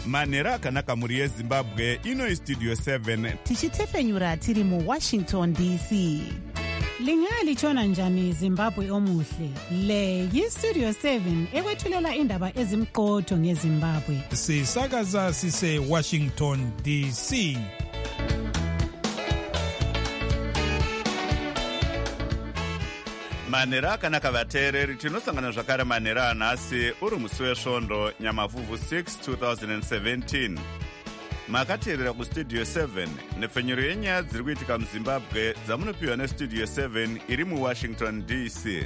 manhero akanaka mhuri yezimbabwe. Ino istudio 7 tichitefenyura tiri muWashington DC. Lingalitshona njani Zimbabwe omuhle? Le yistudio 7 ekwethulela indaba ezimqotho ngeZimbabwe. Sisakaza sise Washington DC. manhero akanaka vateereri, tinosangana zvakare manhero anhasi uri musi wesvondo nyamavhuvhu 6 2017. makateerera kustudio 7 nepfenyuro yenyaya dziri kuitika muzimbabwe dzamunopiwa nestudio 7 iri muwashington DC.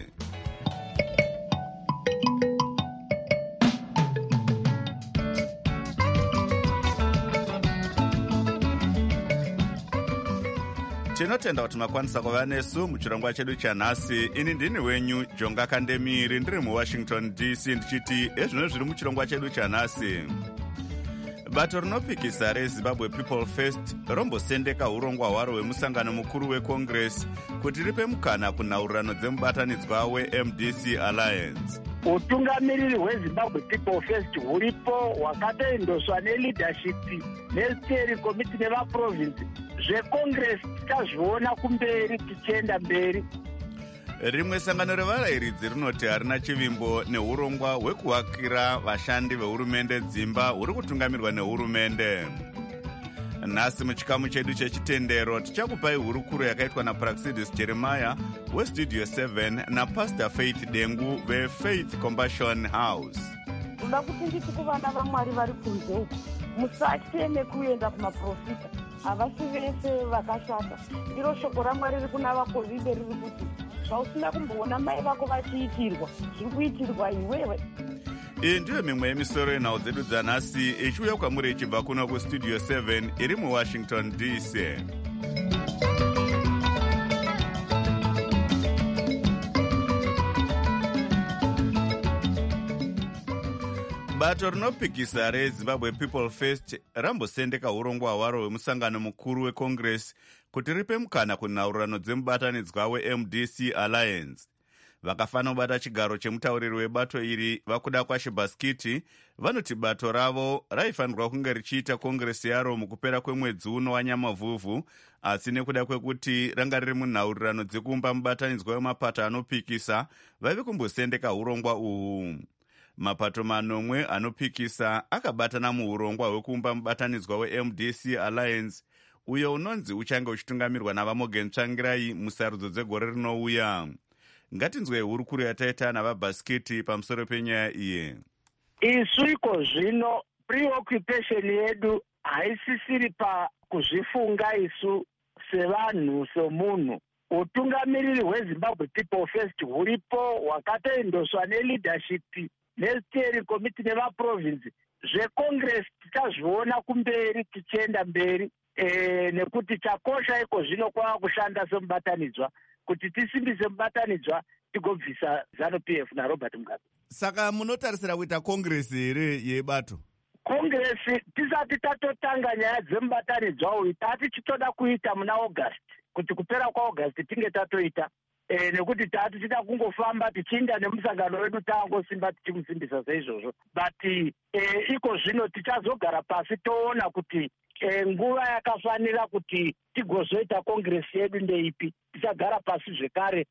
tinotenda kuti makwanisa kuva nesu muchirongwa chedu chanhasi. Ini ndini wenyu Jonga Kandemiri, ndiri muwashington DC, ndichiti ezvino zviri muchirongwa chedu chanhasi. Bato rinopikisa reZimbabwe People First rombosendeka urongwa hwaro hwemusangano mukuru weCongress kuti ripe mukana kunhaurirano dzemubatanidzwa weMDC Alliance. Utungamiriri hweZimbabwe People First huripo hwakatoendoswa neleadership nesteering committee nevaprovince zveCongress tazviona kumberi tichienda mberi. Rimwe sangano revarayiridzi rinoti harina chivimbo neurongwa hwekuvakira vashandi vehurumende dzimba huri kutungamirwa nehurumende. Nhasi muchikamu chedu chechitendero tichakupai hurukuro yakaitwa naPraxidis Jeremiah westudio 7 naPastor Faith Dengu veFaith Compassion House. Uda kuti nditi kuvana vaMwari vari kunze musatye nekuenda kumaprofita, havasi vese vakashata. Ndiro shoko raMwari riri kuna vaKovhidhe riri kuti zvausina kumboona mai vako vachiitirwa zviri kuitirwa iwewe. Iyi ndiyo mimwe yemisoro yenhau dzedu dzanhasi ichiuya kwamuri ichibva kuno kustudio 7 iri muwashington DC. bato rinopikisa reZimbabwe People First rambosendeka urongwa hwaro hwemusangano mukuru weCongress kuti ripe mukana kunhaurirano dzemubatanidzwa weMDC Alliance. Vakafanira kubata chigaro chemutauriri webato iri vakuda kwaShibaskiti vanoti bato ravo raifanirwa kunge richiita kongresi yaro mukupera kwemwedzi uno wanyamavhuvhu, asi nekuda kwekuti ranga riri munhaurirano dzekuumba mubatanidzwa wemapato anopikisa vaive kumbosendeka urongwa uhwu. Mapato manomwe anopikisa akabatana muurongwa hwekuumba mubatanidzwa weMDC Alliance uyo unonzi uchange uchitungamirwa navaMorgan Tsvangirai musarudzo dzegore rinouya. Ngatinzwe hurukuro yataita navaBhaskiti pamusoro penyaya iyi. Isu iko zvino preoccupation yedu haisisiri pakuzvifunga isu sevanhu somunhu. Utungamiriri hweZimbabwe People First huripo hwakatoendoswa neleadership nesteering committee nevaprovince zveCongress tichazviona kumberi tichienda mberi. Nekuti chakosha iko zvino kwava kushanda semubatanidzwa kuti tisimbise mubatanidzwa tigobvisa ZANU-PF naRobert Mugabe. Saka munotarisira kuita kongresi here yebato? Kongresi tisati tatotanga nyaya dzemubatanidzwa uyu tatichitoda kuita muna August, kuti kupera kwaAugust tinge tatoita. Nekuti tichida kungofamba tichiinda nemusangano wedu taangosimba tichimusimbisa seizvozvo. But iko zvino tichazogara pasi toona kuti nguva yakafanira kuti tigozoita kongresi yedu ndeipi. Tichagara pasi zvekare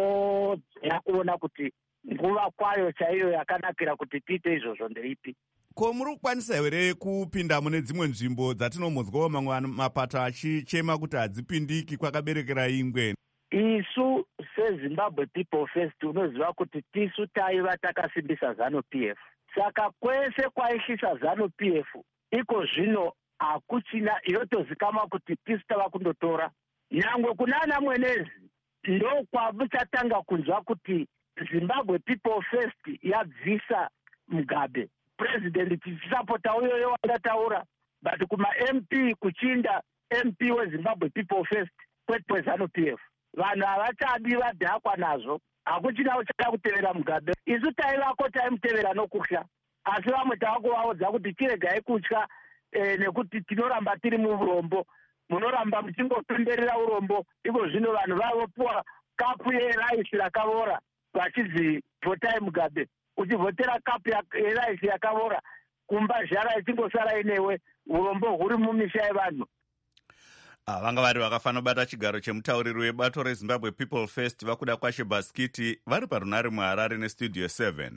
toona kuona kuti nguva kwayo chaiyo yakanakira kuti tiite izvozvo ndeipi. Ko muri kukwanisa here kupinda mune dzimwe nzvimbo dzatinomuzwawo mamwe mapato achichema kuti hadzipindiki kwakaberekera ingwe? Isu seZimbabwe People First unoziva kuti tisu taiva takasimbisa ZANU-PF. Saka kwese kwaishisa ZANU-PF iko zvino hakuchina yotozikama kuti tisu tava kundotora. Nyangwe kunana mwenezi ndo kwamuchatanga kunzwa kuti Zimbabwe People First yabvisa Mugabe. President tichisapota uyoyo wangataura, but kuma MP kuchinda MP weZimbabwe People First kwete ZANU-PF. Vanhu havachadi vadhakwa nazvo, hakuchina uchada kutevera Mugabe. Isu taivako taimutevera nokutya, asi vamwe tavakuvaudza kuti tiregai kutya nekuti tinoramba tiri muurombo. Munoramba muchingotenderera urombo, iko zvino vanhu vavopuwa kapu yeraisi rakavora vachidzi votai Mugabe. Uchivhotera kapu yeraisi yakavora kumba zhara ichingosara inewe urombo huri mumisha yevanhu. Vanga vari vakafanira kubata chigaro chemutauriri webato reZimbabwe People First vakuda kwashe Baskiti vari parunare muHarare neStudio 7.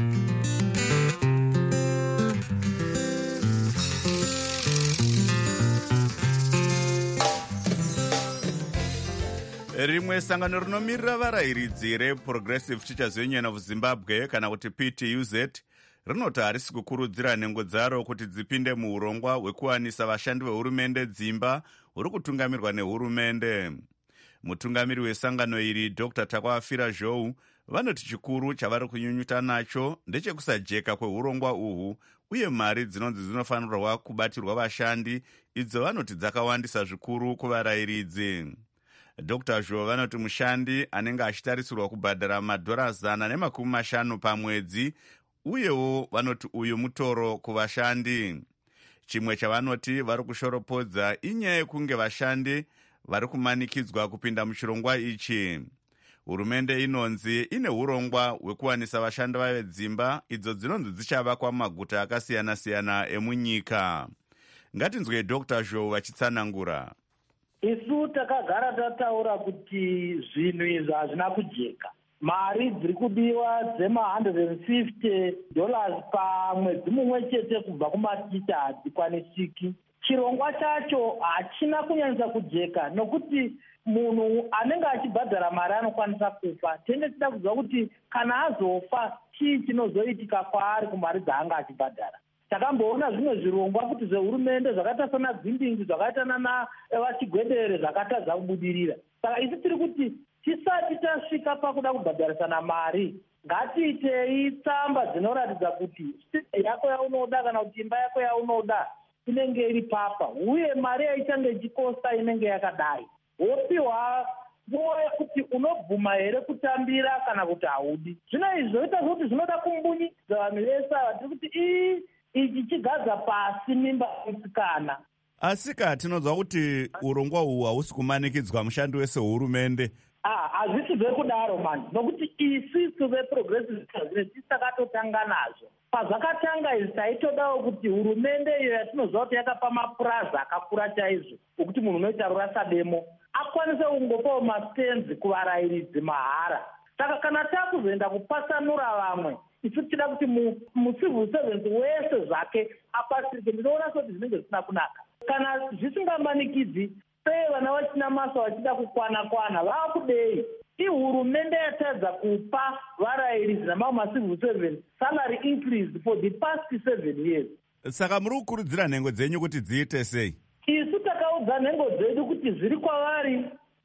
Rimwe sangano rinomirira varayiridzi reProgressive Teachers Union of Zimbabwe kana kuti PTUZ rinoti harisi kukurudzira nhengo dzaro kuti dzipinde muurongwa hwekuwanisa vashandi vehurumende dzimba huri kutungamirwa nehurumende. Mutungamiri wesangano iri Dr. Takwafira Zhou vanoti chikuru chavari kunyunyuta nacho ndechekusajeka kweurongwa uhu uye mari dzinonzi dzinofanirwa kubatirwa vashandi idzo vanoti dzakawandisa zvikuru kuvarayiridzi. Dr. Zhou vanoti mushandi anenge achitarisirwa kubhadhara $150 pamwedzi uyewo vanoti uyu mutoro kuvashandi. Chimwe chavanoti vari kushoropodza inyaya yekunge vashandi vari kumanikidzwa kupinda muchirongwa ichi. Hurumende inonzi ine urongwa hwekuwanisa vashandi vedzimba idzo dzinonzi dzichavakwa mumaguta akasiyana-siyana emunyika. Ngatinzwe Dr. Zhou vachitsanangura. Isu takagara tataura kuti zvinhu izvi hazvina kujeka. Mari dziri kudiwa $150 pamwedzi mumwe chete kubva kumaticha hadzikwanisiki. Chirongwa chacho hachina kunyanyisa kujeka nokuti munhu anenge achibhadhara mari anokwanisa kufa. Tenge tida kuziva kuti kana azofa chii chinozoitika kwaari kumari dzaanga achibhadhara. Takamboona zvimwe zvirongwa kuti zvehurumende zvakaita sana Dzimbingi zvakaita nana Vachigwedere zvakatadza kubudirira. Saka isi tiri kuti tisati tasvika pakuda kubhadharisana mari, ngatiitei tsamba dzinoratidza kuti state yako yaunoda kana kuti imba yako yaunoda inenge iri papa, uye mari yaichange ichikosta inenge yakadai. Wopiwa nguva yekuti unobvuma here kutambira kana kuti haudi. Zvino izvi zvoita kuti zvinoda kumbunyikidza vanhu vese vatiri kuti ichi chigadza pasi mimba musikana. Asi tinonzwa kuti urongwa uhu hausi kumanikidzwa mushandi wese hurumende. Hazvisi zvekudaro manje, nokuti isusu veProgressive Teachers takatotanga nazvo. Pazvakatanga izvi taitodawo kuti hurumende iyo yatinoziva kuti yakapa mapurazi akakura chaizvo okuti munhu unoita rurasa demo akwanise kungopawo mastenzi kuvarayiridzi mahara. Saka kana takuzoenda kupasanura vamwe, isu tida kuti mucivil servant wese zvake apasirike. Ndinoona kuti zvinenge zvisina kunaka. Kana zvisingamanikidzi, sei vana vachina masa vachida kukwana-kwana vaakudei? Ihurumende yatadza kupa varayiridzi namamwe macivil servant salary increase for the past 7 years. Saka muri kukurudzira nhengo dzenyu kuti dziite sei? Isu takaudza nhengo dzedu kuti zviri kwavari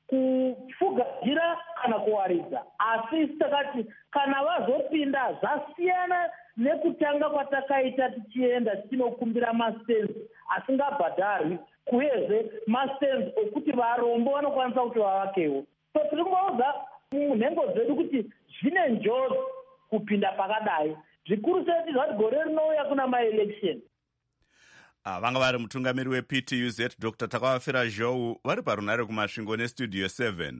kupfugagira kana kuwaridza, asi takati kana vazopinda zvasiyana nekutanga kwatakaita tichienda tichinokumbira mastenzi asingabhadharwi, uyezve mastenzi okuti varombo vanokwanisa kuti vavakewo. So tiri kungoudza nhengo dzedu kuti zvine njodzi kupinda pakadai, zvikuru sei zvati gore rinouya kuna maelection. Vanga vari mutungamiri wePTUZ Dr. Takwafira Zhou vari parunare kumasvingo neStudio 7.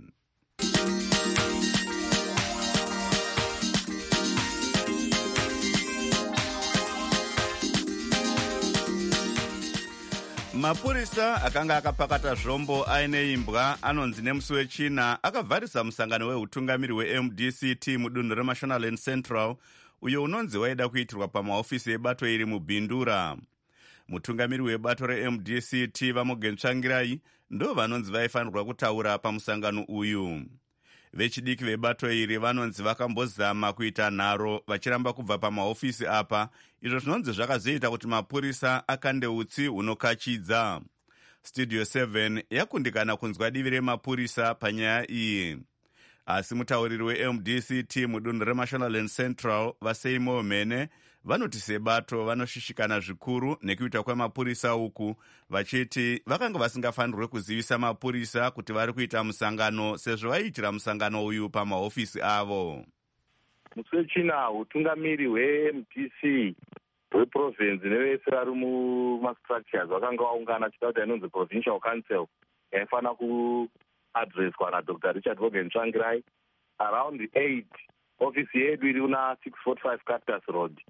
Mapurisa akanga akapakata zvombo aine imbwa anonzi nemusi wechina akavharisa musangano wehutungamiri weMDCT mudunhu reMashonaland Central uyo unonzi waida kuitirwa pamahofisi ebato iri muBhindura. Mutungamiri webato reMDCT Vamogentsvangirai ndo vanonzi vaifanirwa kutaura pamusangano uyu. Vechidiki vebato iri vanonzi vakambozama kuita nharo vachiramba kubva pamahofisi apa, izvo zvinonzi zvakazoita kuti mapurisa akande utsi hunokachidza. Studio 7 yakundikana kunzwa divi remapurisa panyaya iyi. Asi mutauriri weMDCT mudunhu reMashonaland Central Vaseimo Mene vanoti sebato vanoshishikana zvikuru nekuita kwemapurisa uku, vachiti vakanga vasingafanirwe kuzivisa mapurisa kuti vari kuita musangano sezvo vaiitira musangano uyu pamahofisi avo. Musi wechina hutungamiri hweMDC hweprovince nevese vari mumastructures vakanga vaungana chita kuti inonzi Provincial Council yaifanira kuadreswa naDr. Richard Mogentsvangirai around 8. Ofisi yedu iri kuna 645 Cactus Road.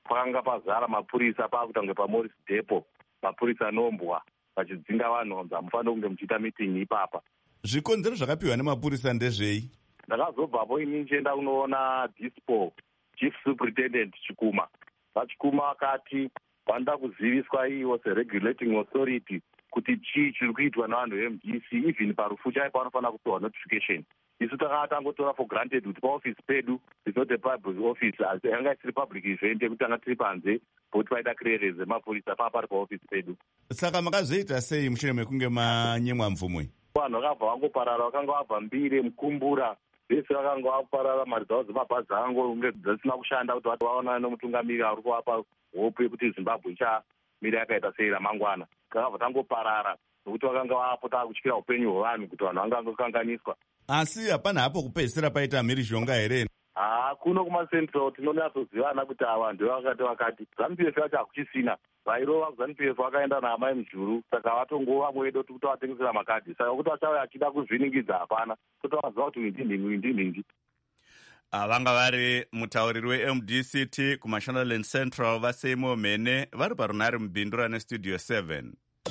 pakanga pazara mapurisa pakutange paMorris Depo, mapurisa anombwa vachidzinga vanhu vanzi hamufaniri kunge muchiita mitingi ipapa. Zvikonzero zvakapiwa nemapurisa ndezvei? Ndakazobvapo ini ndichienda kunoona Dispo Chief Superintendent Chikuma. VaChikuma vakati vanoda kuziviswa iwo seregulating authority kuti chii chiri kuitwa navanhu veMDC, even parufu chaipo vanofanira kupiwa notification. Isu takanga tangotora for granted kuti paofisi pedu is not a public office, asi yanga isiri public event yekuti tanga tiri panze kuti paita clearance yemapurisa pari paofisi pedu. Saka makazoita sei mushure mekunge manyemwa mvumwe? Vanhu vakabva vangoparara, vakanga vabva Mbire, Mukumbura, vese vakanga vaparara, mari dzavo dzemabhazi akangonge dzisina kushanda kuti vaonane nomutungamiri ari kuvapa hope yekuti Zimbabwe ichamira yakaita sei ramangwana. Kakabva tangoparara nokuti vakanga vapota kutyira upenyu hwevanhu kuti vanhu vanga vangokanganiswa. Asi hapana hapo kupedzisira paita mhirizhonga here? Kuno kumaCentral tinonyatsozivana kuti ava ndevakati ZANU-PF yacho hakuchisina, vairova ZANU-PF vakaenda naamai mujuru, saka vatongova mwedo kuti vatengesera makadhi, saka kuti vachava achida kuzviningidza hapana, totovaziva kuti ndinhingi. Vanga vari mutauriri weMDCT kuMashonaland Central vaSeymour Mene vari parunare mubhindura neStudio 7.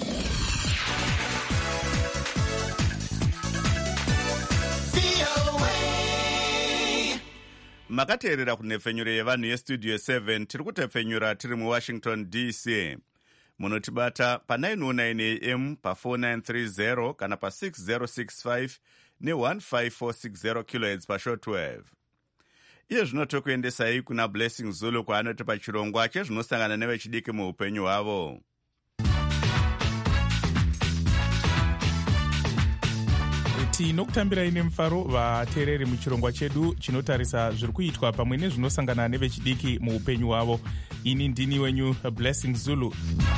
Makateerera kunhepfenyuro yevanhu yeStudio 7. Tiri kutepfenyura tiri muWashington DC. Munotibata pa909 AM, pa4930 kana pa6065 ne15460 kHz pashortwave. Iye zvino tokuendesai kuna Blessing Zulu kwaanoti pachirongwa chezvinosangana nevechidiki muupenyu hwavo. Tinokutambirai nemufaro vateereri muchirongwa chedu chinotarisa zviri kuitwa pamwe nezvinosangana nevechidiki muupenyu hwavo. Ini ndini wenyu Blessing Zulu.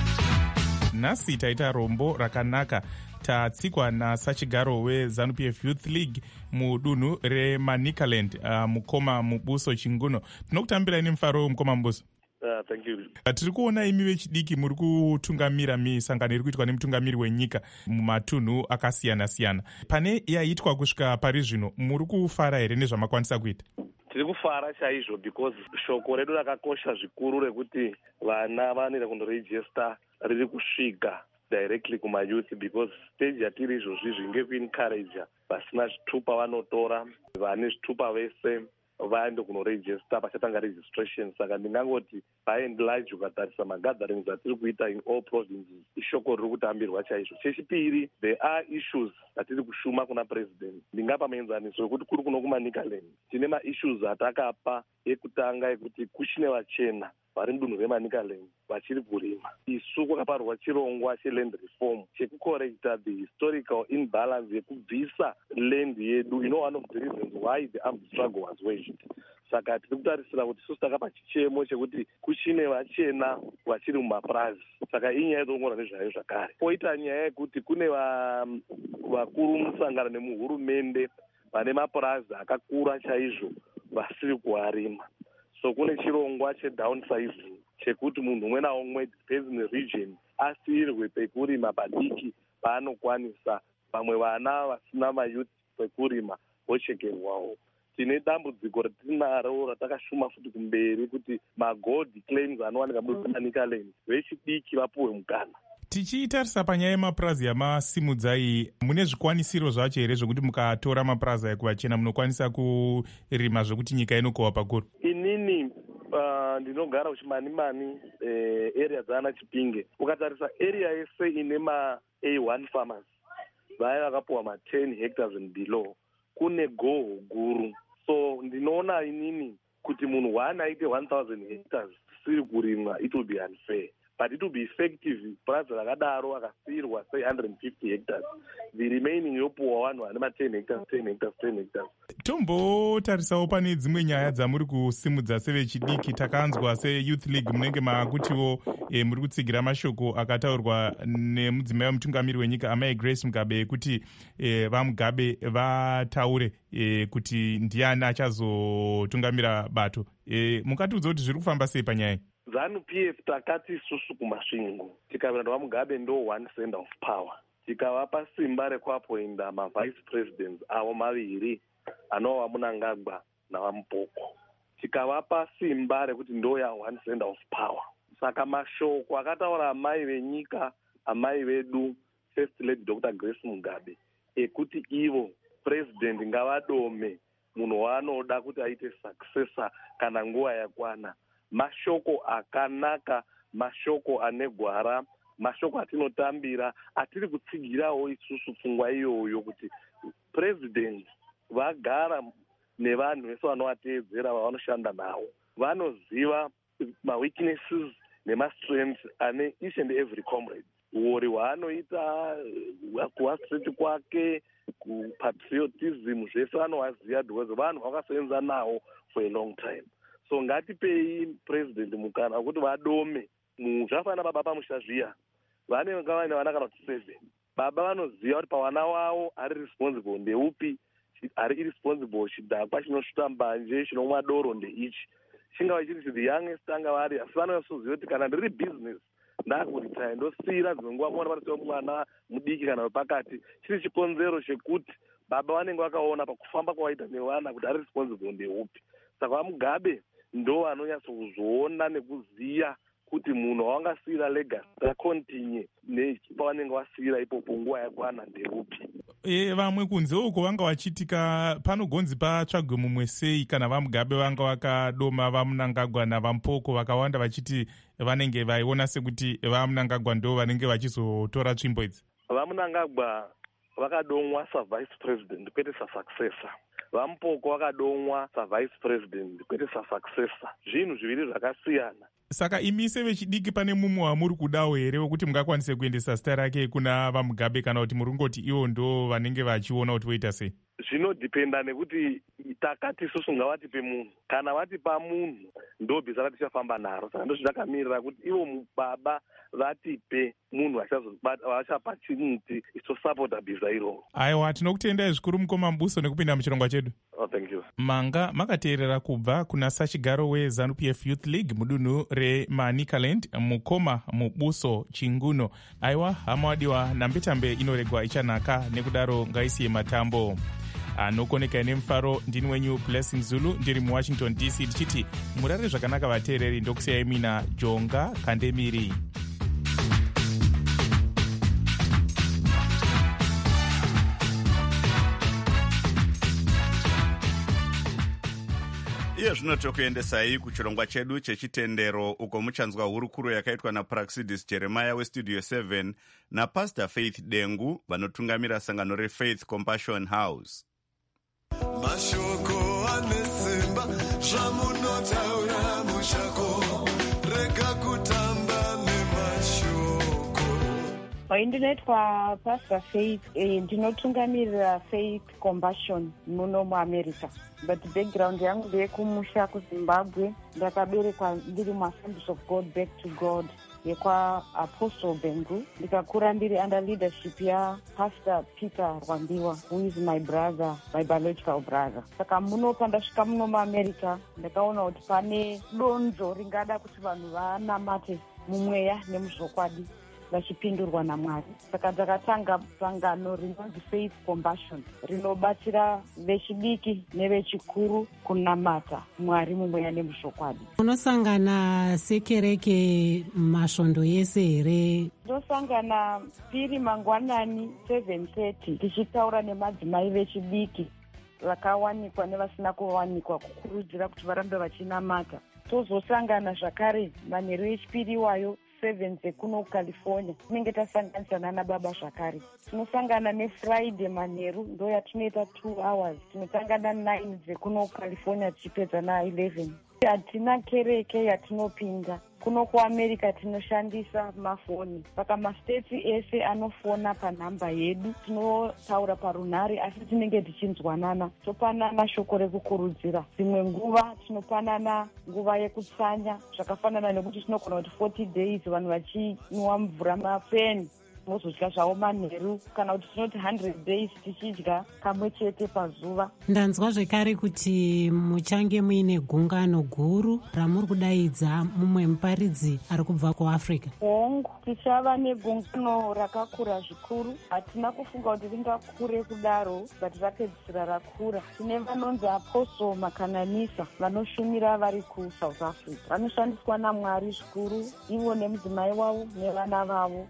Nhasi taita rombo rakanaka. Tatsikwa nasachigaro weZANU-PF Youth League mudunhu reManicaland, mukoma Mubuso Chinguno. Tinokutambirai nemufaro mukoma Mubuso. Thank you. Tiri kuona imi vechidiki muri kutungamira misangano iri kuitwa nemutungamiri wenyika mumatunhu akasiyana-siyana. Pane yaitwa kusvika pari zvino, muri kufara here nezvamakwanisa kuita? Tiri kufara chaizvo because shoko redu rakakosha zvikuru rekuti vana vanoenda kundorejista riri kusvika directly kumayouth, because stage yatiri izvozvizvi ngekuencouragea vasina zvitupa vanotora, vane zvitupa vese vaende kunorejista pachatanga registration. Saka ndingangoti paenlarge ukatarisa magatherings atiri kuita in all provinces, ishoko riri kutambirwa chaizvo. Chechipiri, there are issues atiri kushuma kuna president. Ndingapa muenzaniso wekuti kuri kuno kuManicaland tine maissues atakapa ekutanga ekuti kuchine vachena vari mudunhu reManicaland vachiri kurima. Isu kwakaparwa chirongwa cheland reform chekucorrecta the historical imbalance yekubvisa land yedu. One of the reasons why the armed struggle was waged. Saka tiri kutarisira kuti isusu takapa chichemo chekuti kuchine vachena vachiri mumapurazi. Saka inyaya yetoongora nezvayo zvakare. Poita nyaya yekuti kune vakuru musangano nemuhurumende vane mapurazi akakura chaizvo vasiri kuarima. So kune chirongwa chedownsizing chekuti munhu umwe naumwe depends neregion asiyirwe pekurima padiki paanokwanisa. Vamwe vana vasina mayouth pekurima vochekerwawo. Tine dambudziko ratinaro ratakashuma futi kumberi kuti magold claims anowanika muManicaland vechidiki vapuwe mukana. Tichitarisa panyaya yemapurazi yamasimudzai, mune zvikwanisiro zvacho here zvokuti mukatora mapurazi aya kuvachena munokwanisa kurima zvokuti nyika inokohwa pakuru? Inini ndinogara uchimanimani area dzaana Chipinge. Ukatarisa area yese ine ma-A1 farmers vaya vakapuwa ma10 hectares and below, kune goho guru. So ndinoona inini kuti munhu waana aite 1000 hectares siri kurimwa, it will be unfair. But it will be effective purazi rakadaro akasiyirwa say 150 hectares, the remaining yopuwa vanhu vane ma10 hectares 10 hectares 10 hectares. Tombotarisawo pane dzimwe nyaya dzamuri kusimudza sevechidiki. Takanzwa seYouth League munenge makutiwo muri kutsigira mashoko akataurwa nemudzimai wemutungamiri wenyika amai Grace Mugabe ekuti vaMugabe vataure kuti ndiani achazotungamira bato. Mukatiudza kuti zviri kufamba sei panyaya? ZANU-PF takati isusu kumasvingo tikaenda vaMugabe ndo one center of power, tikavapa simba rekuapoinda mavice presidents avo maviri anova vaMunangagwa navaMupoko. tikavapa simba rekuti ndo ya1 cent of power. Saka mashoko akataura amai venyika, amai vedu First Lady Dr. Grace Mugabe ekuti ivo president ngavadome munhu waanoda kuti aite successor kana nguva yakwana, mashoko akanaka, mashoko ane gwara, mashoko atinotambira, atiri kutsigirawo isusu pfungwa iyoyo kuti president vagara nevanhu vese vanovateedzera vavanoshanda navo, vanoziva maweaknesses nemastrengths ane each and every comrade. Uori hwaanoita, kuwastraight kwake, kupatriotism, zvese vanovaziva because vanhu vakasevenza nawo for a long time. So ngatipei president mukana wekuti vadome. Zvakafanana baba pamusha zviya, vanenge vaine vana kana kuti 7. Baba vanoziva kuti pavana wavo ari responsible ndeupi, ari irresponsible chidhakwa chinosvuta mbanje, chinomwa doro ndeichi. Chingava chiri the youngest anga vari, asi vanoziva kuti kana ndiri business ndakuritaya ndosiyira dzonguva kuona pari mwana mudiki kana wepakati, chiri chikonzero chekuti baba vanenge vakaona pakufamba kwawaita nevana kuti ari responsible ndeupi. Saka vaMugabe ndo vanonyatsokuzoona nekuziya kuti munhu wawangasiyira legacy rakontinye nepavanenge vasiyira ipopo nguva yakwana ndeupi. Vamwe kunze uko vanga vachiitika panogonzi patsvagwe mumwe sei kana vaMugabe vanga vakadoma vaMnangagwa navaMpoko vakawanda vachiti vanenge vaiona sekuti vaMnangagwa ndo vanenge vachizotora tsvimbo idzi? VaMnangagwa vakadomwa savice president kwete sasuccessor, vaMpoko vakadomwa savice president kwete sasuccessor, zvinhu zviviri zvakasiyana. Saka imi sevechidiki pane mumwe wamuri kudawo here wekuti mungakwanise kuendesa zita rake kuna vaMugabe kana kuti muri kungoti ivo ndo vanenge vachiona kuti voita sei? Zvinodhipenda nekuti takati isusu ngavatipe munhu, kana vatipa munhu ndo bhiza ratichafamba naro. Saka ndozvakamirira kuti ivo baba vatipe munhu vachapa chimuti ichosapota bhiza iroro. Aiwa, tinokutendai zvikuru mukoma Mubuso nekupinda muchirongwa chedu. Oh, thank you. Manga makateerera kubva kuna sachigaro weZANU-PF Youth League mudunhu reManicaland, mukoma Mubuso Chinguno. Aiwa, hama wadiwa, nambetambe inoregwa ichanaka, nekudaro ngaisiye matambo. Anokoneka nemufaro, ndini wenyu Blessing Zulu, ndiri muWashington DC ndichiti murare zvakanaka vateereri, ndokusiyai mina Jonga Kandemiri. Iye zvino tokuendesai kuchirongwa chedu chechitendero uko muchanzwa hurukuro yakaitwa naPraxidis Jeremiah weStudio 7 naPastor Faith Dengu vanotungamira sangano reFaith Compassion House. Mashoko anesimba zvamunotaura mushako rega kutamba nemashoko. Ndinoitwa Pastor Faith, ndinotungamirira Faith Compassion muno muAmerica. But background yangu ndeyekumusha kuZimbabwe. Ndakaberekwa ndiri muAssemblies of God Back to God yekwa Apostle Bengu. Ndikakura ndiri under leadership ya Pastor Peter Rwambiwa, who is my brother, my biological brother. Saka muno pandasvika muno muAmerica ndakaona kuti pane donzo ringada kuti vanhu vanamate mumweya nemuzvokwadi vachipindurwa naMwari. Saka ndakatanga sangano rinonzi Faith Compassion rinobatsira vechidiki nevechikuru kunamata Mwari mumweya nemuzvokwadi. Unosangana sekereke masvondo yese here? Ndosangana piri mangwanani 7:30 tichitaura nemadzimai vechidiki vakawanikwa nevasina kuwanikwa, kukurudzira kuti varambe vachinamata. Tozosangana zvakare manheru echipiri iwayo 7 dzekuno California, tinenge tasanganisana nababa zvakare. Tinosangana neFriday manheru, ndo yatinoita 2 hours. Tinotangana 9 dzekuno California tichipedza na11. Hatina kereke yatinopinda. Kuno kuAmerica tinoshandisa mafoni. Saka mastates ese anofona panhamba yedu. Tinotaura parunhare asi tinenge tichinzwanana. Topanana shoko rekukurudzira. Dzimwe nguva tinopanana nguva yekutsanya. Zvakafanana nekuti tinogona kuti 40 days vanhu vachinwa mvura mapeni tinozodya zvavo manheru, kana kuti tinoti 100 days tichidya kamwe chete pazuva. Ndanzwa zvekare kuti muchange muine gungano guru ramuri kudaidza mumwe muparidzi ari kubva kuAfrica. Hongu, tichava negungano rakakura zvikuru. Hatina kufunga kuti ringakure kudaro, but rapedzisira rakura. Tine vanonzi Apostle Makananisa vanoshumira vari kuSouth Africa. Vanoshandiswa naMwari zvikuru, ivo nemudzimai wavo nevana vavo,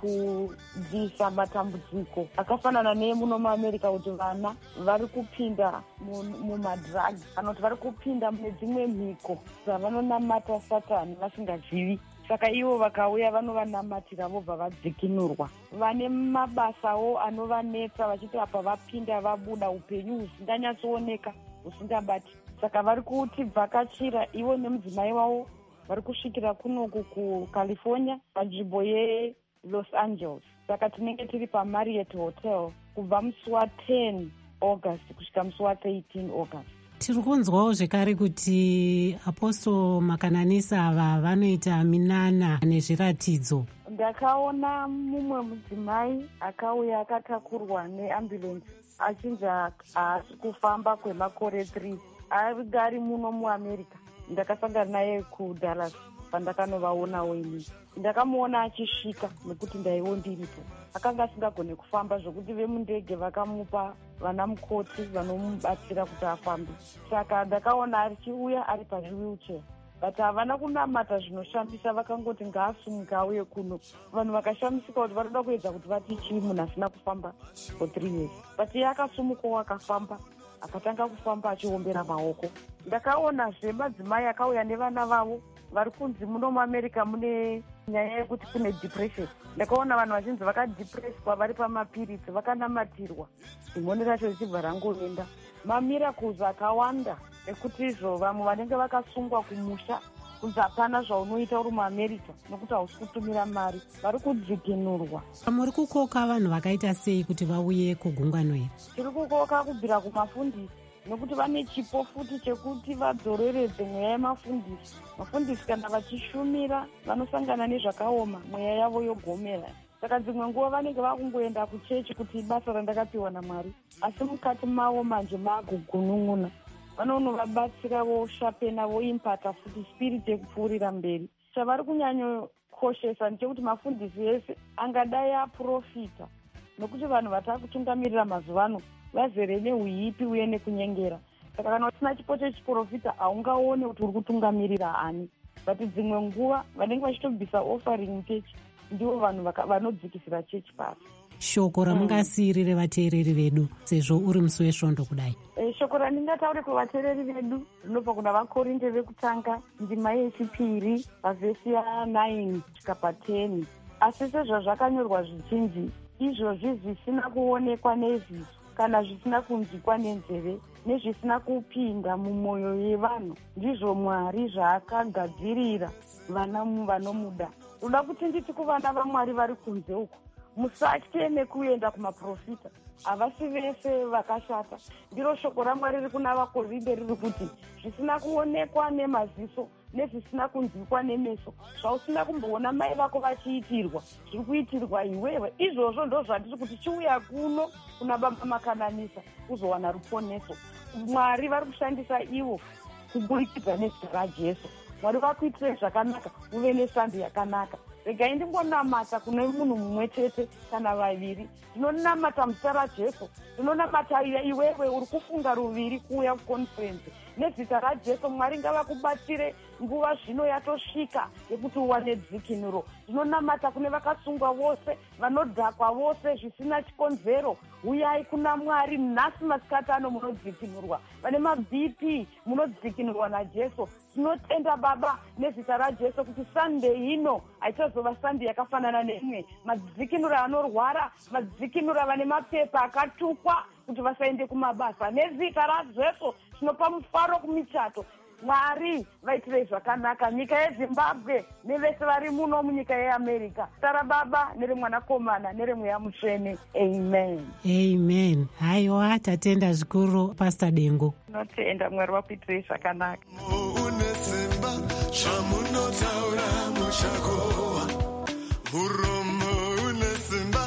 pakudzisa matambudziko akafanana neemuno muAmerica, kuti vana vari kupinda mumadrugs kana kuti vari kupinda mune dzimwe mhiko dzavanonamata Satani vasingazivi. Saka ivo vakauya vanovanamatira vobva vadzikinurwa. Vane mabasawo anovanetsa vachiti apa vapinda vabuda upenyu husinganyatsooneka husingabati. Saka vari kutivhakachira ivo nemudzimai wavo, vari kusvikira kunoku kuCalifornia panzvimbo yeLos Angeles. Saka tinenge tiri paMarriott Hotel kubva musi wa10 August kusvika musi wa13 August. Tiri kunzwawo zvekare kuti Apostle Makananisa ava vanoita minana nezviratidzo. Ndakaona mumwe mudzimai akauya akatakurwa neambulensi achinja haasi kufamba kwemakore 3. Ari muno muAmerica. Ndakasangana naye kuDallas pandakanovaonawo ini. Ndakamuona achisvika nekuti ndaiwo ndiripo. Akanga asingagone kufamba zvokuti vemundege vakamupa vana mukoti vanomubatsira kuti afambe. Saka ndakaona achiuya ari pazviwheelchair. But havana kunamata zvinoshamisa, vakangoti ngaasumuke auye kuno. Vanhu vakashamisika kuti varikuda kuedza kuti vati chii munhu asina kufamba for 3 years. But iye akasumukawo akafamba, akatanga kufamba achiombera maoko. Ndakaonazve madzimai akauya nevana vavo vari kunzi muno muAmerica mune nyaya yekuti kune depression. Ndakaona vanhu vazhinji vakadepreswa vari pamapiritsi vakanamatirwa, dhimoni racho richibva rangoenda. Mamiracles akawanda ekuti izvo vamwe vanenge vakasungwa kumusha kunzi hapana zvaunoita uri muAmerica nokuti hausi kutumira mari, vari kudzikinurwa. Muri kukoka vanhu vakaita sei kuti vauye kugungano iri? Tiri kukoka kubvira kumafundisi, nokuti vane chipo futi chekuti vadzoreredze mweya yemafundisi. Mafundisi kana vachishumira vanosangana nezvakaoma, mweya yavo yogomera. Saka dzimwe nguva vanenge vakungoenda kuchechi kuti ibasa randakapiwa naMwari, asi mukati mavo manje magugunun'una. Vanonovabatsira voshapena voimpata futi spirit yekupfuurira mberi. Chavari kunyanyokoshesa ndechekuti mafundisi ese angadai aprofita, nokuti vanhu vatakutungamirira mazuvano vazere neuipi uye nekunyengera. Saka kana usina chipo chechiprofita haungaone kuti uri kutungamirira ani. But dzimwe nguva vanenge vachitobvisa offering muchechi ndivo vanhu vanodzikisira chechi pasi. Shoko ramungasiyirire vateereri vedu sezvo uri musi wesvondo kudai? Shoko randingataure kuvateereri vedu rinobva kuna vaKorinde vekutanga ndima yechipiri pavhesi ya9 kusvika pa10. Asi sezvazvakanyorwa zvichinji, izvozvi zvisina kuonekwa neziso kana zvisina kunzwikwa nenzeve nezvisina kupinda mumwoyo yevanhu, ndizvo Mwari zvaakagadzirira vana vanomuda. Roda kuti nditi kuvana vaMwari vari kunze uko, musatye nekuenda kumaprofita. Havasi vese vakashata. Ndiro shoko raMwari riri kuna vaKorinde riri kuti zvisina kuonekwa nemaziso nezvisina kunzwikwa nemeso, zvausina kumboona mai vako vachiitirwa, zviri kuitirwa iwewe. Izvozvo ndo zvandiri kuti chiuya kuno kuna baba Makananisa kuzowana ruponeso. Mwari vari kushandisa ivo kuburikidza nezita raJesu. Mwari vakuitire zvakanaka, uve nesando yakanaka. Regai ndingonamata kune munhu mumwe chete kana vaviri. Ndinonamata muzita raJesu, ndinonamata iwewe uri kufunga ruviri kuuya kuconference. Nezita raJesu Mwari ngavakubatsire nguva zvino yatosvika yekuti uwane dzikinuro. Ndinonamata kune vakasungwa vose, vanodhakwa vose zvisina chikonzero. Uyai kuna Mwari nhasi masikati ano munodzikinurwa. Vane maBP munodzikinurwa naJesu. Tinotenda Baba nezita raJesu kuti Sunday ino aichazova Sunday yakafanana neimwe. Madzikinura anorwara, madzikinura vane mapepa akatukwa kuti vasaende kumabasa. Nezita raJesu tinopa mufaro kumichato. Mwari vaitire zvakanaka nyika yeZimbabwe nevese vari muno munyika yeAmerica. Tara Baba neremwanakomana neremweya mutsvene. Amen. Amen. Haiwa, tatenda zvikuru Pastor Dengo. Tinotenda Mwari vakuitire zvakanaka. Une simba zvamunotaura muchako muromo une simba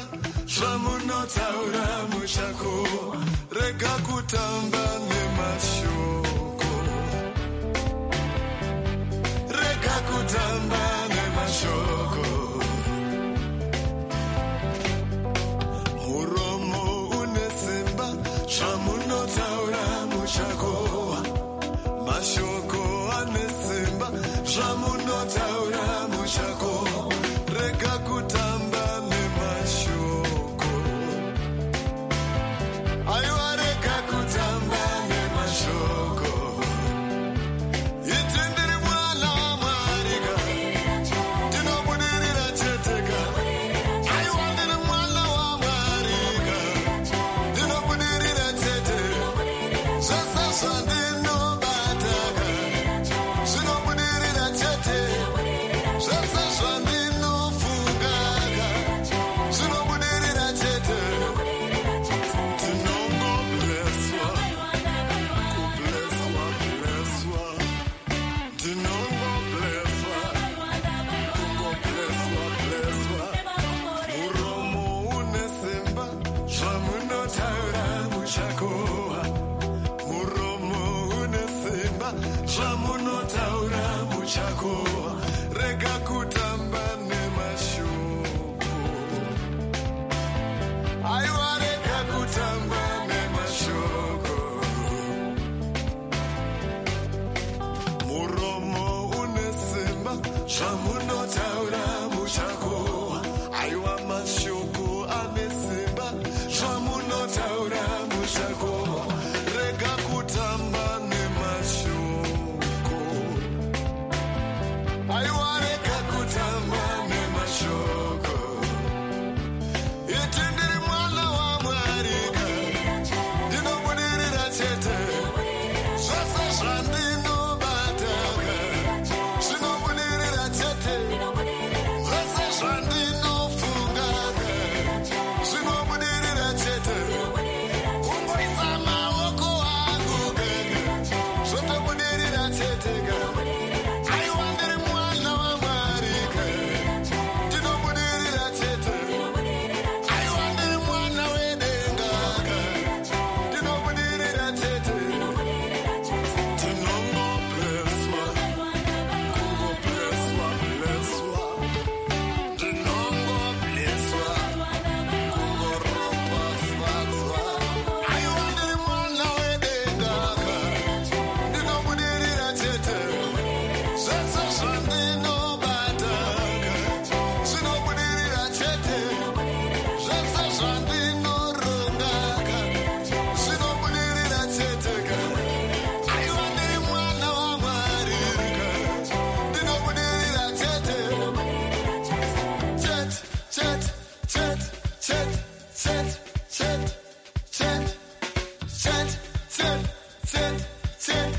zvamunotaura mushako rega kutamba nemashoko rega kutamba nemashoko muromo une simba zvamunotaura mushako mashoko ane simba zvamunotaura mushako rega kutamba nemashoko aiwa rega kutamba nemashoko iti ndiri mwana wamwarika ndinobudirira cheteka aiwa ndiri mwana wamwarika ndinobudirira chete zvese zvandinobataka zvinobudirira chete zvese zvandinofungaka zvinobudirira chete tinongobleswa kubleswa bleswa tinongobleswa kungobleswa bleswa muromo une simba zvamunotaura mushako muromo une simba zvamunotaura mushako rega kutamba nemashoko aiwa rega kutamba nemashoko muromo une simba zvamunotaura mushako aiwa mashoko ane simba zvamunotaura mushako rega kutamba nemashoko aiwa rega kutamba nemashoko iti ndiri mwana wamwarika ndinobudirira chete zvese zvandinobataka zvinobudirira chete zvese zvandinofungaka zvinobudirira chete kungoisa maoko angu kaka zvotobudirira chete kaka aiwa ndiri mwana wamwarika ndinobudirira chete aiwa ndiri mwana wedenga kaka ndinobudirira chete tinongobleswa kungobleswa bleswa ndinongobleswa kungoropafadzwa aiwa ndiri mwana wedenga kaka ndinobudirira chete zvese zvandinobataka zvinobudirira chete zvese zvandinorongaka zvinobudirira chete aiwa ndiri mwana wamwarika ndinobudirira chete chete chete chete chete chete chete chete chete chete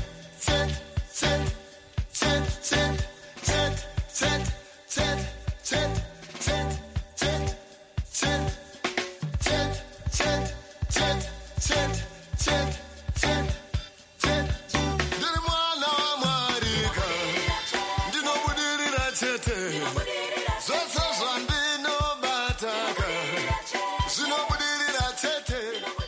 ndiri mwana wamwarika ndinobudirira chete zvese zvandinobataka zvinobudirira chete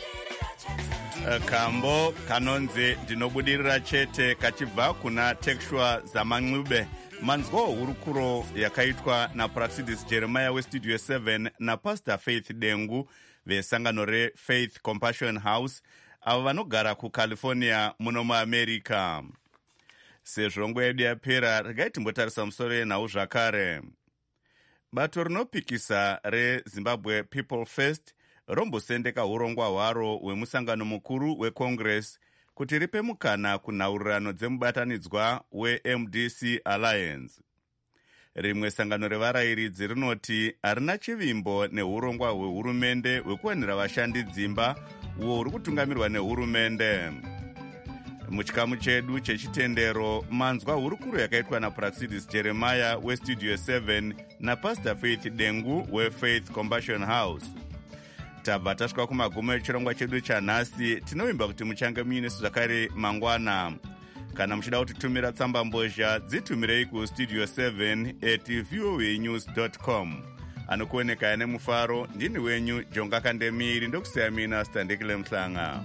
kambo kanonzi ndinobudirira chete kachibva kuna Tekshua Zamanxube. Manzwa hurukuro yakaitwa naPraxidis Jeremiah weStudio 7 naPastor Faith Dengu vesangano reFaith Compassion House avo vanogara kuCalifornia muno muAmerica. Sezvo nguva yedu yapera, regai timbotarisa musoro yenhau zvakare. Bato rinopikisa reZimbabwe People First rombosendeka urongwa hwaro hwemusangano mukuru weCongress kuti ripe mukana kunhaurirano dzemubatanidzwa weMDC Alliance. Rimwe sangano revarayiridzi rinoti harina chivimbo neurongwa hwehurumende hwekuwanira vashandi dzimba uwo huri kutungamirwa nehurumende. Muchikamu chedu chechitendero, manzwa hurukuro yakaitwa naPraxidis Jeremiah weStudio 7 naPastor Faith Dengu weFaith Compassion House. Tabva tasvika kumagumo echirongwa chedu chanhasi. Tinovimba kuti muchange muine zvakare mangwana. Kana muchida kutitumira tsamba mbozha, dzitumirei kustudio7@voanews.com. anokuonekaya nemufaro. Ndini wenyu Jonga Kandemiri, ndokusiya mina Sitandekile Mhlanga.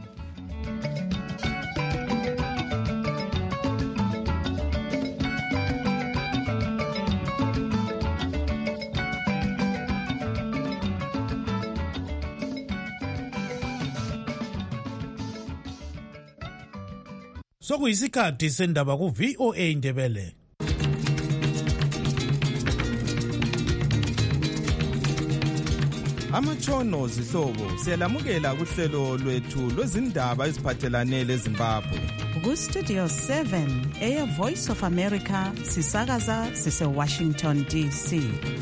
Sokuyisikhathi sendaba ku VOA Ndebele. Amatshono zihlobo siyalamukela kuhlelo lwethu lwezindaba eziphathelane leZimbabwe. Ku Studio 7 Air Voice of America sisakaza sise Washington DC.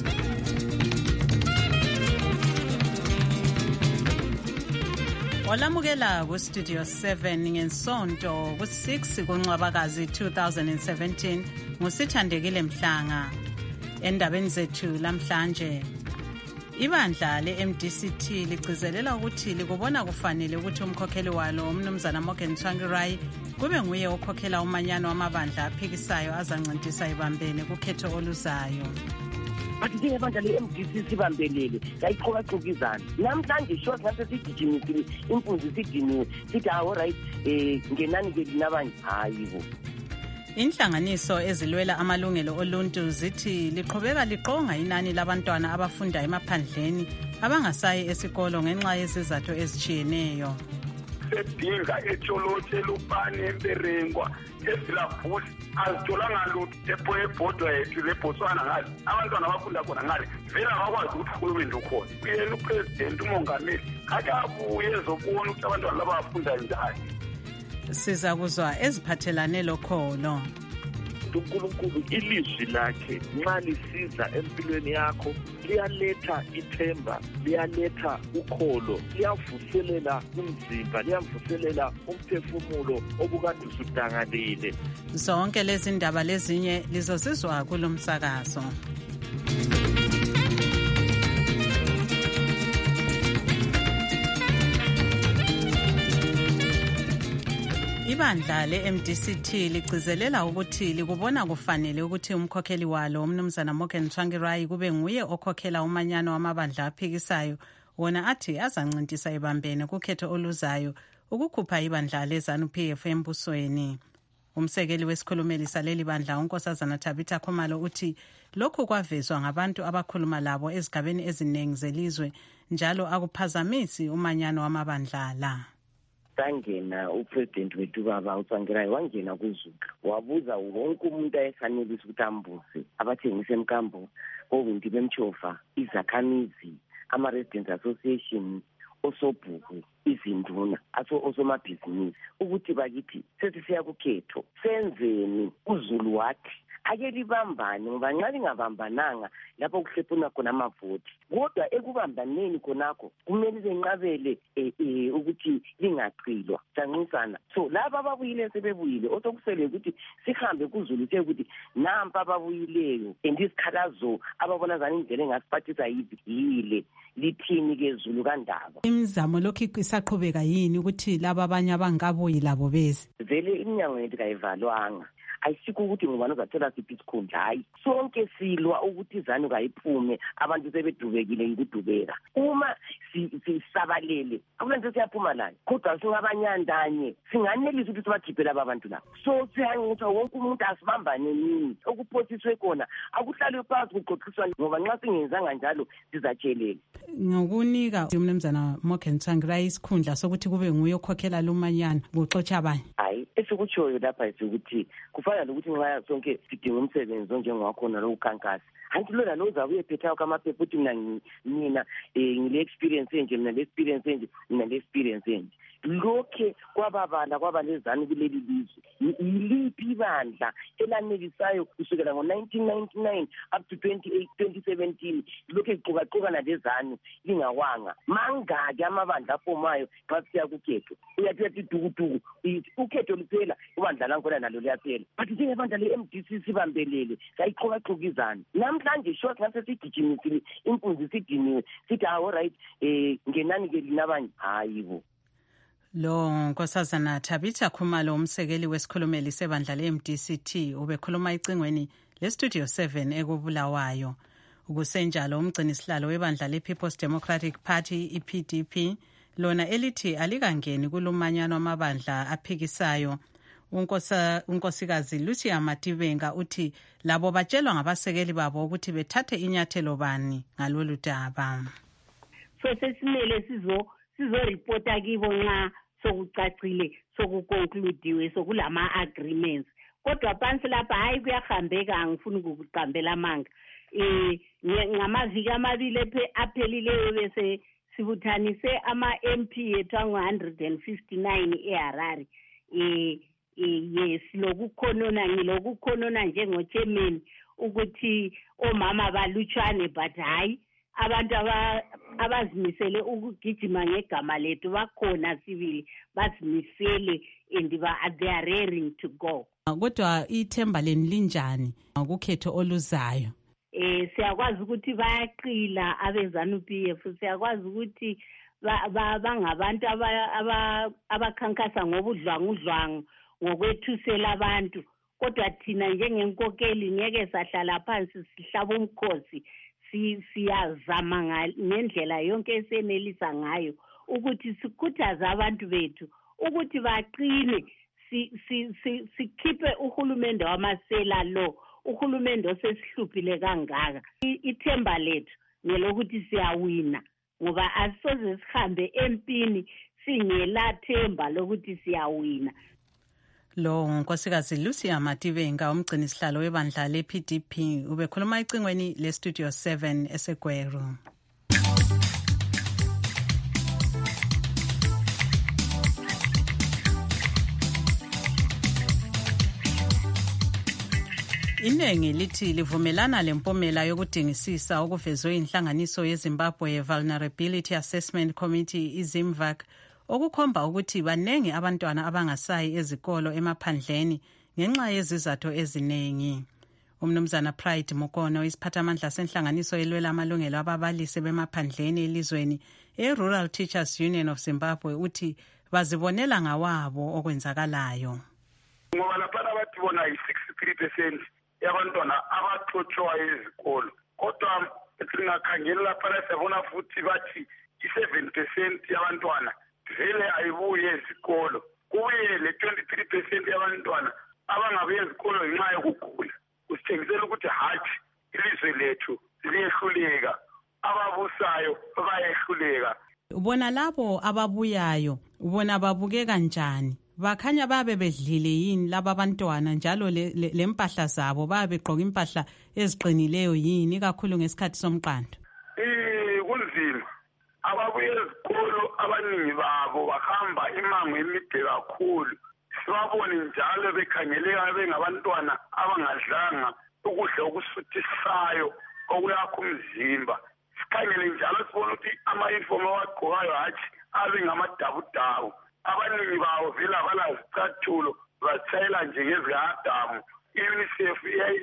Olamukela ku Studio 7 ngensonto ku 6 kuNcwabakazi 2017 nguSithandekile Mhlanga. Endabeni zethu lamhlanje, ibandla le-MDCT ligcizelela ukuthi likubona kufanele ukuthi umkhokheli walo umnumzana Morgan Tsvangirai kube nguye okhokhela umanyano wamabandla aphikisayo azancintisa ibambene kukhetho oluzayo. But njengabandla le-MDC sibambelele sayiqhokaqhokizana namhlanje sho ngase sigijimisile impunzi sidiniwe sithi alright ngenani-ke linabanye hayibo. Inhlanganiso ezilwela amalungelo oluntu zithi liqhubeka liqonga inani labantwana abafunda emaphandleni abangasayi esikolo ngenxa yezizathu ezitshiyeneyo. Sedinga eTsholotshe, eLupane, eMberengwa, eVilabhuli azitholanga lutho ebhodwa yethu leBotswana ngale abantwana abafunda khona ngale vele abakwazi ukuthi uhulumende ukhona. Uyena upresident umongameli kade abuye ezobona ukuthi abantwana laba bafunda njani. Siza kuzwa eziphathelane lokholo. uNkulunkulu ilizwi lakhe nxa lisiza empilweni yakho liyaletha ithemba, liyaletha ukholo, liyavuselela umzimba, liyavuselela umphefumulo obukade usudangalile. Zonke lezi ndaba lezinye lizozizwa kulomsakazo. Ibandla le-MDCT ligcizelela ukuthi likubona kufanele ukuthi umkhokheli walo umnumzana Morgan Tsvangirai kube nguye okhokhela umanyano wamabandla aphikisayo wona athi azancintisa ibambene kukhetho oluzayo ukukhupha ibandla leZANU-PF embusweni. Umsekeli wesikhulumeli saleli bandla uNkosazana Tabitha Khumalo uthi lokhu kwavezwa ngabantu abakhuluma labo ezigabeni eziningi zelizwe njalo akuphazamisi umanyano wamabandla la. Sangena upresident wethu baba uTsvangirai wangena kuZulu wabuza wonke umuntu ayefanelisa ukuthi ambuze abathengisa emkambo, obunti bemchova, izakhamizi, ama-residents association, osobhuku, izinduna, osomabhizinisi ukuthi bakithi sesisiya kukhetho senzeni. UZulu wathi ake libambane ngoba nxa lingabambananga lapho kuhlephuna khona amavoti, kodwa ekubambaneni khonakho kumele lenqabele ukuthi lingaqilwa sancisana. So laba ababuyile sebebuyile, osokusele ukuthi sihambe kuZulu sekuthi nampa ababuyileyo andisikhalazo ababona zani indlela engasiphathisa yile lithini ke Zulu kandaba. Imizamo lokhu isaqhubeka yini ukuthi laba abanye abangabuyi labo bezi? Vele iminyango yethu kayivalwanga. Ayisikho ukuthi ngubani uzathola siphi isikhundla, hayi sonke silwa ukuthi izanu kayiphume, abantu sebedubekile yikudubeka. Uma sisabalele akulanto siyaphuma layo, kodwa singabanyandanye singanelisa ukuthi sibakhiphe laba abantu labo. So siyangithi wonke umuntu asibambane nini okuphotsiswe khona akuhlalwe phansi kuxoxiswa, ngoba nxa singenzanga njalo sizatshelela. Ngokunika umnumzana Morgan Tsvangirai isikhundla sokuthi kube nguye okhokhela lumanyano kuxotsha abanye, hayi esikutshoyo lapha ukuthi kufana lokuthi nxa sonke sidinga umsebenzi onjengakhona lokukhankasa, anti lo lalo uzabuye phethayo kamaphepha uthi mina ngile-experience enje, mina le-experience enje, mina le-experience enje. Lokhe kwababala kwabalezanu kuleli lizwe yiliphi ibandla elanelisayo kusukela ngo-1999 up to 2017 lokhe iqoqaqoqa nalezanu lingawanga? Mangaki amabandla afomayo xa siya kukhetho? Uyathi dukuduku ukhetho luphela ibandla lankona nalo liyaphela. But njengebandla le-MDC sibambelele sayiqoqaqokizana namhlanje sho ngase sigijimisile impunzi sidiniwe sithi alright ngenani-ke linabanye hayibo. Lo Nkosazana Tabitha Khumalo umsekeli wesikhulumeli sebandla le-MDCT ubekhuluma icingweni le-Studio 7 ekubulawayo. Kusenjalo umgcinisihlalo webandla le-People's Democratic Party i-PDP lona elithi alikangeni kulumanyano amabandla aphikisayo. Unkosikazi Lucia Mativenga uthi labo batshelwa ngabasekeli babo ukuthi bethathe inyathelo bani ngalolu daba. So sesimele sizo-reporta kibo nxa sokucacile sokuconcludiwe sokulama agreements. Kodwa phansi lapha hayi kuyahambeka angifuni ukuqambela amanga. Ngamaviki amabili aphelileyo bese sibuthanise ama-MP ethu angu-159 eHarare. Yes, ngilokukhonona njengo-chairman ukuthi omama balutshwane but hayi abantu abazimisele ukugijima ngegama lethu bakhona sibili bazimisele and they are raring to go. Kodwa ithemba leni linjani ngokukhetho oluzayo? Siyakwazi ukuthi bayaqila abeZANU-PF, siyakwazi ukuthi bangabantu abakhankasa ngobudlwangudlwangu ngokwethusela abantu, kodwa thina njengenkokeli ngeke sahlala phansi sihlaba umkhosi. Siyazama ngendlela yonke esenelisa ngayo ukuthi sikhuthaze abantu bethu ukuthi baqine, sikhiphe uhulumende wamasela lo, uhulumende osesihluphile kangaka. Ithemba lethu ngelokuthi siyawina, ngoba asisoze sihambe empini singela themba lokuthi siyawina. Lo unkosikazi Lucia Mativenga umgcinisihlalo webandla le-PDP ubekhuluma ecingweni le-Studio 7 eseGweru. Iningi lithi livumelana lempumela yokudingisisa okuvezwe inhlanganiso yeZimbabwe Vulnerability Assessment Committee iZimVac okukhomba ukuthi banengi abantwana abangasayi ezikolo emaphandleni ngenxa yezizathu eziningi. Umnumzana Pride Mukono isiphathamandla senhlanganiso elwela amalungelo ababalisi bemaphandleni elizweni e-Rural Teachers Union of Zimbabwe uthi bazibonela ngawabo okwenzakalayo. Ngoba lapha bathi bona i-63% yabantwana abaxotshwa ezikolo, kodwa singakhangela lapha siyabona futhi bathi i-7% yabantwana vele ayibuye ezikolo, kubuye le 23% yabantwana abangabuye ezikolo ngenxa yokugula. Kusitshengisela ukuthi hathi ilizwe lethu liyehluleka, ababusayo bayehluleka. Ubona labo ababuyayo, ubona babukeka kanjani? Bakhanya babe bedlile yini laba abantwana njalo lempahla zabo babe begqoka impahla eziqinileyo yini kakhulu ngesikhathi somqando? Kunzima. Ababuye ezikolo abaningi babo bahamba imango emide kakhulu. Sibabone njalo bekhangeleka bengabantwana abangadlanga ukudla okusuthisayo okuyakha umzimba. Sikhangele njalo sibone ukuthi ama-uniform awagqokayo hathi abe ngamadabudabu. Abaningi bawo vele abalazicathulo batshayela nje ngezikadamu. I-UNICEF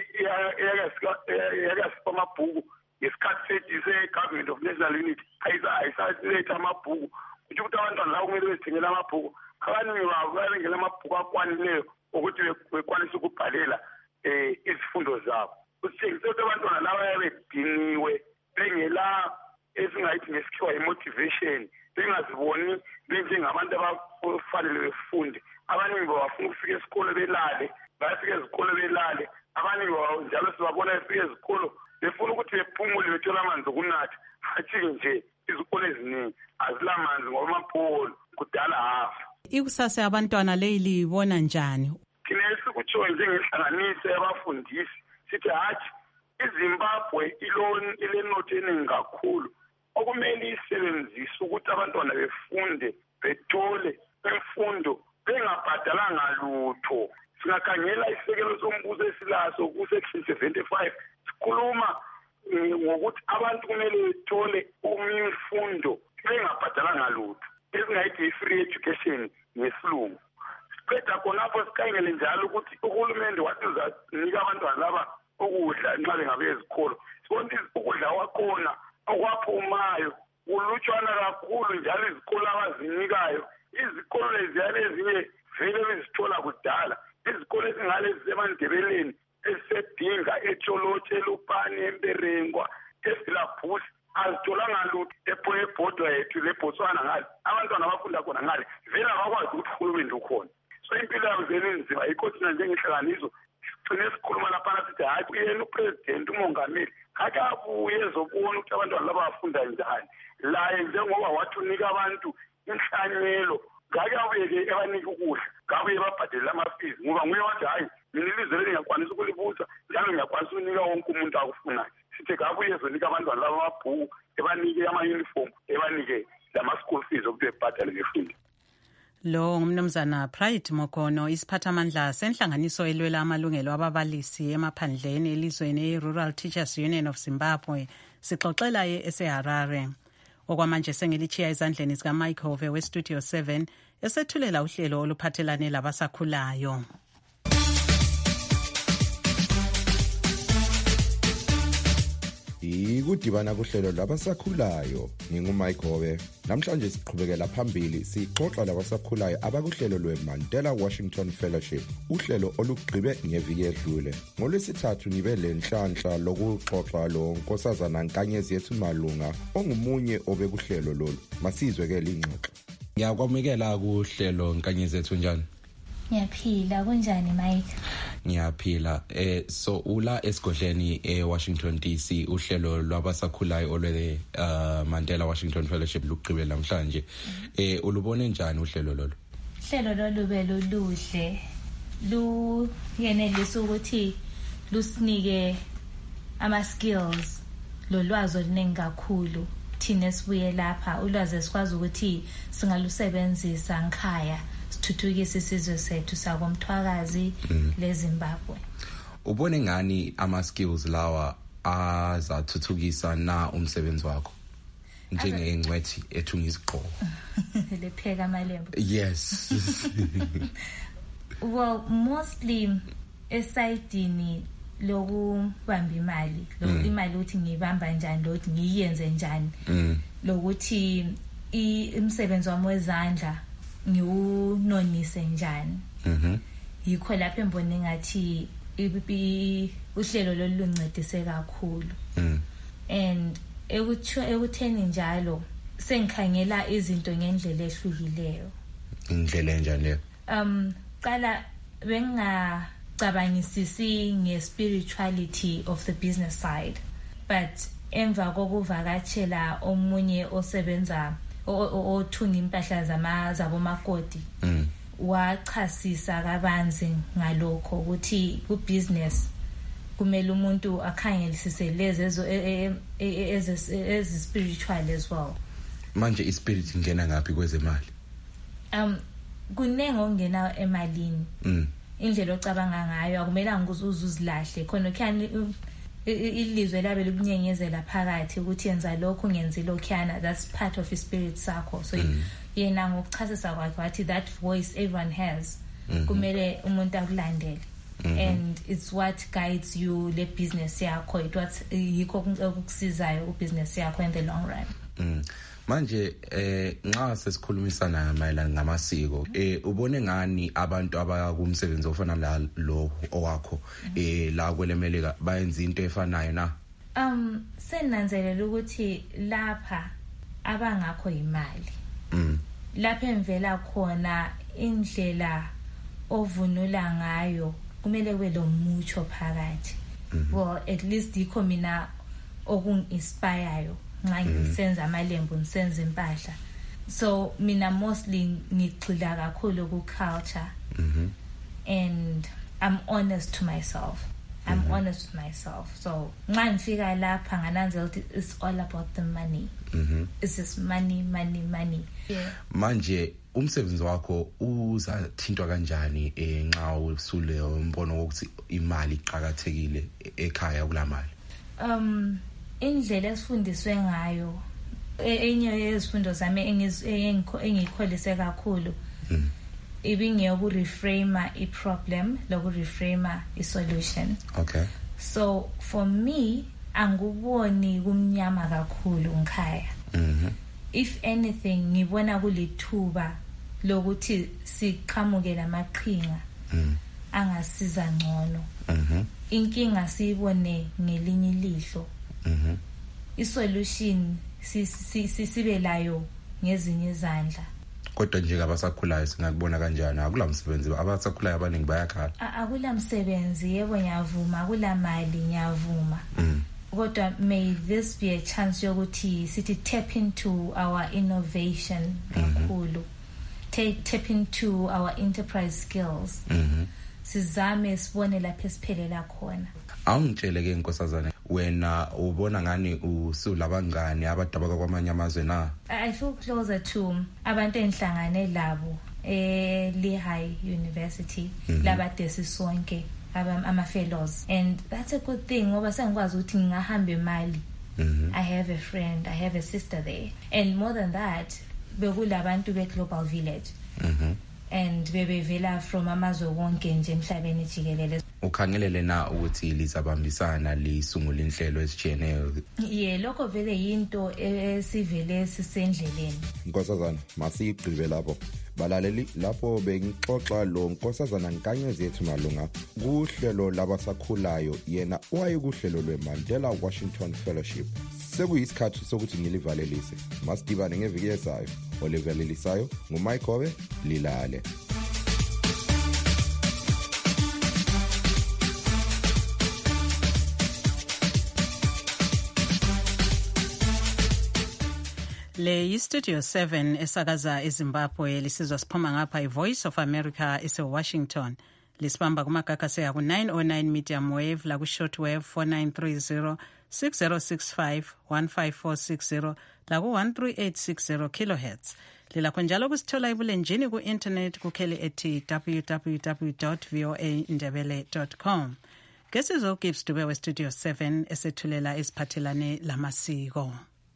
iyakasipa amabhuku ngesikhathi sethi se-Government of National Unity ayisaletha amabhuku. Kuthi ukuthi abantwana labo kumele bezithengele amabhuku. Abaningi babo bayabengela amabhuku akwanileyo ukuthi bekwanise ukubhalela izifundo zabo. Kusitshengisa ukuthi abantwana laba bayabediniwe bengela esingayithi ngesikhiwa i-motivation, bengaziboni benjengabantu abafanele befunde. Abaningi bafuna ukufika esikolo belale, bayafika ezikolo belale. Abaningi njalo sibabona befika ezikolo befuna ukuthi bephumule bethola amanzi okunatha. Hathi nje izikolo eziningi azilamanzi ngoba amapolo kudala hafa. Ikusasa yabantwana leyi libona njani? Thina esikutsho njengenhlanganiso yabafundisi sithi hathi iZimbabwe ilenotho eningi kakhulu okumele isebenzise ukuthi abantwana befunde bethole imfundo bengabhadalanga lutho. Singakhangela isekelo sombuso esilaso ku-section 75 sikhuluma ngokuthi abantu kumele bethole imfundo bengabhadalanga lutho, esingayithi i-free education ngesilungu. Siqeda khonapho sikhangele njalo ukuthi uhulumende wathi uzanika abantwana laba ukudla nxa bengabuye ezikolo. Sibona ukudla kwakhona okwaphumayo kulutshwana kakhulu njalo izikolo abazinikayo. Izikolo leziyana ezinye vele bezithola kudala. Izikolo ezingale zisemandebeleni esedinga etsholotshe elupane emberengwa evela bush azitholanga lutho ebhodwa yethu leBotswana ngale abantwana abafunda khona ngale vele abakwazi ukuthi uhulumende ukhona so impilo yabo zenenzima yikho thina njengehlanganiso sigcine sikhuluma laphana sithi hayi yena upresident umongameli kake abuye ezobona ukuthi abantwana laba bafunda njani laye njengoba wathi unika abantu inhlanyelo ngake abuye-ke ebanike ukudla ngabuye babhadele ama-fees ngoba nguye wathi hayi mina ilizwe leli ngiyakwanisa ukulibusa njalo ngiyakwanisa ukunika wonke umuntu akufunayo sithi ngabuye ezonika abantwana laba amabhuku ebanike ama-uniform ebanike lama-school fees okuthi bebhadale befunde. Lo ngumnumzana Pride Mokono, isiphathamandla senhlanganiso elwela amalungelo ababalisi emaphandleni elizweni i-Rural Teachers Union of Zimbabwe, sixoxela eseHarare. Okwamanje sengilichiya ezandleni zika Mike Hove weStudio 7 esethulela uhlelo oluphathelane labasakhulayo. Ikudibana kuhlelo labasakhulayo ngingumike Hove. Namhlanje siqhubekela phambili sixoxa labasakhulayo abakuhlelo lweMandela Washington Fellowship, uhlelo olugqibe ngeviki edlule. NgoLwesithathu nibe lenhlanhla lokuxoxa lo Nkosazana Nkanyezi yethu Malunga ongumunye obekuhlelo lolu. Masizwe ke lingxoxo. Ngiyakwamukela kuhlelo Nkanyezi yethu njani? Ngiyaphila, kunjani Mike? Ngiyaphila. So ula esigodleni eWashington DC uhlelo lwabasakhulayo olwe Mandela Washington Fellowship luqhubele namhlanje. Ulubone njani uhlelo lolu? Uhlelo lolu beluluhle. Luyenelisa ukuthi lusinike ama skills lolwazi oluningi kakhulu. Thina sibuye lapha ulwazi esikwazi ukuthi singalusebenzisa ngikhaya. Sithuthukise isizwe sethu sakomthwakazi leZimbabwe. Ubone ngani ama skills lawa azathuthukisa na umsebenzi wakho njengengcwethi ethunga iziqoko? Lepheka amalembu. Yes. Well, mostly esidini lokubamba imali, imali ukuthi ngiyibamba njani, lokuthi ngiyenze njani, lokuthi umsebenzi wami wezandla ngiwunonise njani. Yikho lapho embone ngathi uhlelo loluncedise kakhulu. And ekutheni njalo sengikhangela izinto ngendlela ehlukileyo. Indlela enjani? Qala bengacabangisisi nge-spirituality of the business side, but emva kokuvakatshela omunye osebenza othunga impahla zabomakoti wachasisa kabanzi ngalokho ukuthi ku-business kumele umuntu akhangelisise lezi spiritual as well. Manje ispirit ingena ngaphi kwezemali? Kunenge ongena emalini. Indlela ocabanga ngayo akumelanga uzuzilahle khona khani ilizwe labe libunyenyezela phakathi ukuthi yenza lokho ngenzi lokhana. That's part of the spirit sakho. So yena ngokuchasisa kwakhe wathi that voice everyone has kumele umuntu akulandele. And it's what guides you le business yakho, it what yikho okusizayo ubusiness yakho in the long run. Manje nxa sesikhulumisana mayelana ngamasiko ubone ngani abantu abakumsebenzi ofana la lo owakho la kwelemeleka bayenza into efanayo na? Senanzelela ukuthi lapha abangakho imali. Lapha emvela khona indlela ovunula ngayo kumele kube lo mucho phakathi. Well, at least yikho mina okunginspireyo nxa ngisenza amalembu ngisenza impahla. So mina mostly ngigxila kakhulu ku culture. And I'm honest to myself. Honest with myself. So nxa ngifika lapha ngananzela ukuthi it's all about the money. It's just money. Yeah. Manje umsebenzi wakho uzathintwa kanjani nxa usule umbono wokuthi imali iqhakathekile ekhaya kulamali? Indlela esifundiswe ngayo enye yezifundo zami engikholise kakhulu ibingeyoku reframe i-problem loku reframe i-solution. Okay. So for me anguboni kumnyama kakhulu ngikhaya. If anything ngibona kulithuba lokuthi siqhamuke lamaqhinga angasiza ngcono. Inkinga siyibone ngelinye ilihlo. isolution sibe layo ngezinye izandla. Kodwa nje abasakhulayo singakubona kanjani akulamsebenzi abasakhulayo abaningi bayakhala akulamsebenzi yebo ngiyavuma akulamali ngiyavuma kodwa may this be a chance yokuthi sithi tap into our innovation kakhulu tap into our enterprise skills sizame sibone lapho esiphelela khona. Awungitshele ke Nkosazana wena ubona ngani usulabangani abadabaka kwamanye amazwe na? I feel closer to abantu enhlangane labo Lehigh University labade sisonke ama fellows, and that's a good thing ngoba sengikwazi ukuthi ngingahamba eMali. I have a friend, I have a sister there, and more than that bekulabantu be Global Village and bebevela from amazwe wonke nje emhlabeni jikelele. Ukhangelele na ukuthi lizabambisana lisungula inhlelo ezijeneyo? Lokho vele yinto esivele sisendleleni. Nkosazana masigqibe lapho. Balaleli lapho bengixoxa lo Nkosazana Nkanyezi yethu malunga kuhlelo labasakhulayo yena wayekuhlelo lweMandela Washington Fellowship. Sekuyisikhathi sokuthi ngilivalelise. Masidibane ngeviki ezayo. Olivalelisayo nguMike Hobe Lilale. Le Studio 7 esakaza eZimbabwe lisizwa siphuma ngapha iVoice of America eseWashington. Lisibamba kumagagasi ku 909 medium wave la ku shortwave 4930 6065 15460 la ku 13860 kilohertz. Lila njalo kusithola ibulenjini ku internet kukheli ethi www.voaindebele.com. Ngesizo Gibbs Dube we Studio 7 esethulela isiphathelane lamasiko.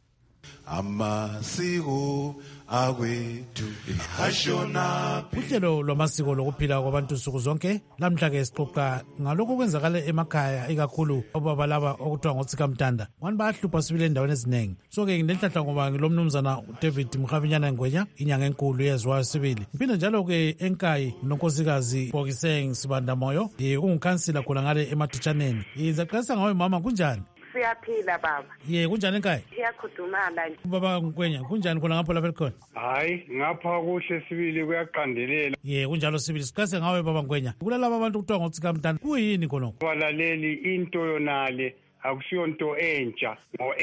Amasiko awethu ehashona. Uhlelo lwamasiko lokuphila kwabantu suku zonke lamhla ke sixoxa ngalokho kwenzakala emakhaya ikakhulu obaba laba okuthiwa ngotsikamtanda. Wani bahlupha sibile endaweni eziningi. So ke ngilenhlahla ngoba ngilomnumzana David Mkhavinyana Ngwenya inyanga enkulu yezwa sibili. Iphinde njalo ke enkayi nonkosikazi Bokiseng Sibanda Moyo ungukhansila khona ngale emathutshaneni. Izaqasa ngawe mama kunjani? Siyaphila baba. Kunjani ekhaya? Siyakhudumala nje. Baba Ngwenya kunjani khona ngapha lapha khona? Hayi ngapha kuhle sibili kuyaqandelela. Kunjalo sibili siqase ngawe baba Ngwenya. Kulalaba abantu kuthiwa ngotsikamtanda kuyini khona? Balaleli into yonale akusiyonto entsha.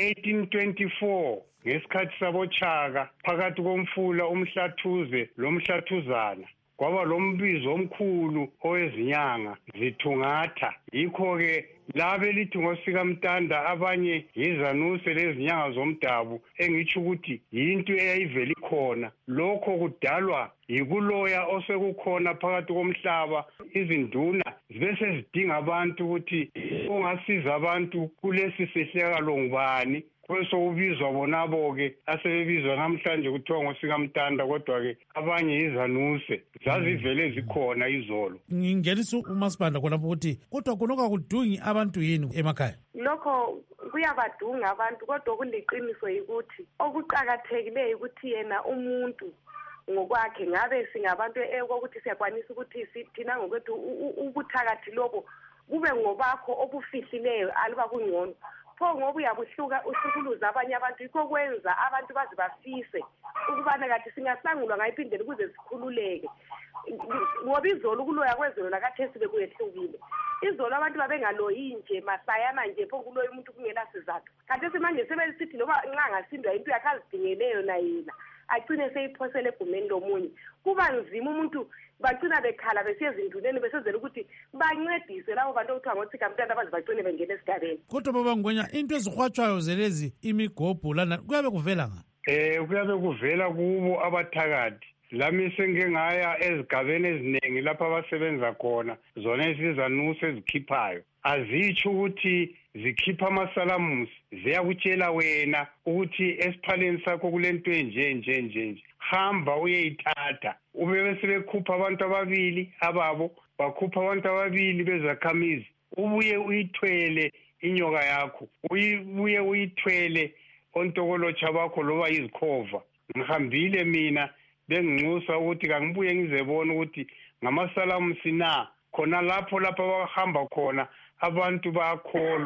Ngo-1824 ngesikhathi saboChaka phakathi komfula umhlathuze lomhlathuzana kwaba lombizo omkhulu owezinyanga zithungatha. Yikho ke labe lithi ngosikamtanda abanye yizanuse lezinyanga zomdabu engitsho ukuthi yinto eyayiveli khona. Lokho kudalwa yikuloya osekukhona phakathi komhlaba. Izinduna zibe sezidinga abantu ukuthi ongasiza abantu kulesi sehlakalo ngubani. Kwesokubizwa bonabo-ke asebebizwa namhlanje kuthiwa ngosikamtanda kodwa-ke abanye yizanuse zazivele zikhona izolo. Ngingenisa umasibanda khonapho ukuthi kodwa khonokho akudungi abantu yini emakhaya? Lokho kuyabadunga abantu kodwa kuliqiniso yikuthi okuqakathekileyo ukuthi yena umuntu ngokwakhe ngabe singabantu ekokuthi siyakwanisa ukuthi thina ngokwethu ubuthakathi lobo kube ngobakho obufihlileyo aluba kungcono. Pho ngoba uyabuhluka uhlukuluza abanye abantu yikho kwenza abantu baze bafise ukubana kathi singasangulwa ngayiphindela ukuze sikhululeke. Ngoba izolo ukuloya kwezolo lakathesi bekuyehlukile. Izolo abantu babengaloyi nje masayana nje pho kuloya umuntu kungela sizathu. Kanti manje sebesithi loba nxa ngasindwa into yakhe azidingeleyo na yena agcine seyiphosela egumeni lomunye. Kuba nzima umuntu bagcina bekhala besiya ezinduneni besezela ukuthi bancedise labo bantu okuthiwa ngotsikamtanda baze bagcine bengena esigabeni. Kodwa baba Ngwenya into ezihwatshwayo zelezi imigobho lana kuyabe kuvela nga? Kuyabe kuvela kubo abathakathi. Lami sengengaya ezigabeni eziningi lapha abasebenza khona zona izizanuse ezikhiphayo. Azitsho ukuthi zikhipha amasalamusi ziyakutshela wena ukuthi esiphaleni sakho kulento enje. Hamba uyeyithatha. Ube bese bekhupha abantu ababili ababo bakhupha abantu ababili bezakhamizi. Ubuye uyithwele inyoka yakho. Ubuye uyithwele ontokolotsha bakho loba izikhova. Ngihambile mina benginxusa ukuthi kangibuye ngizebona ukuthi ngamasalamusi na khona lapho abahamba khona abantu bayakholwa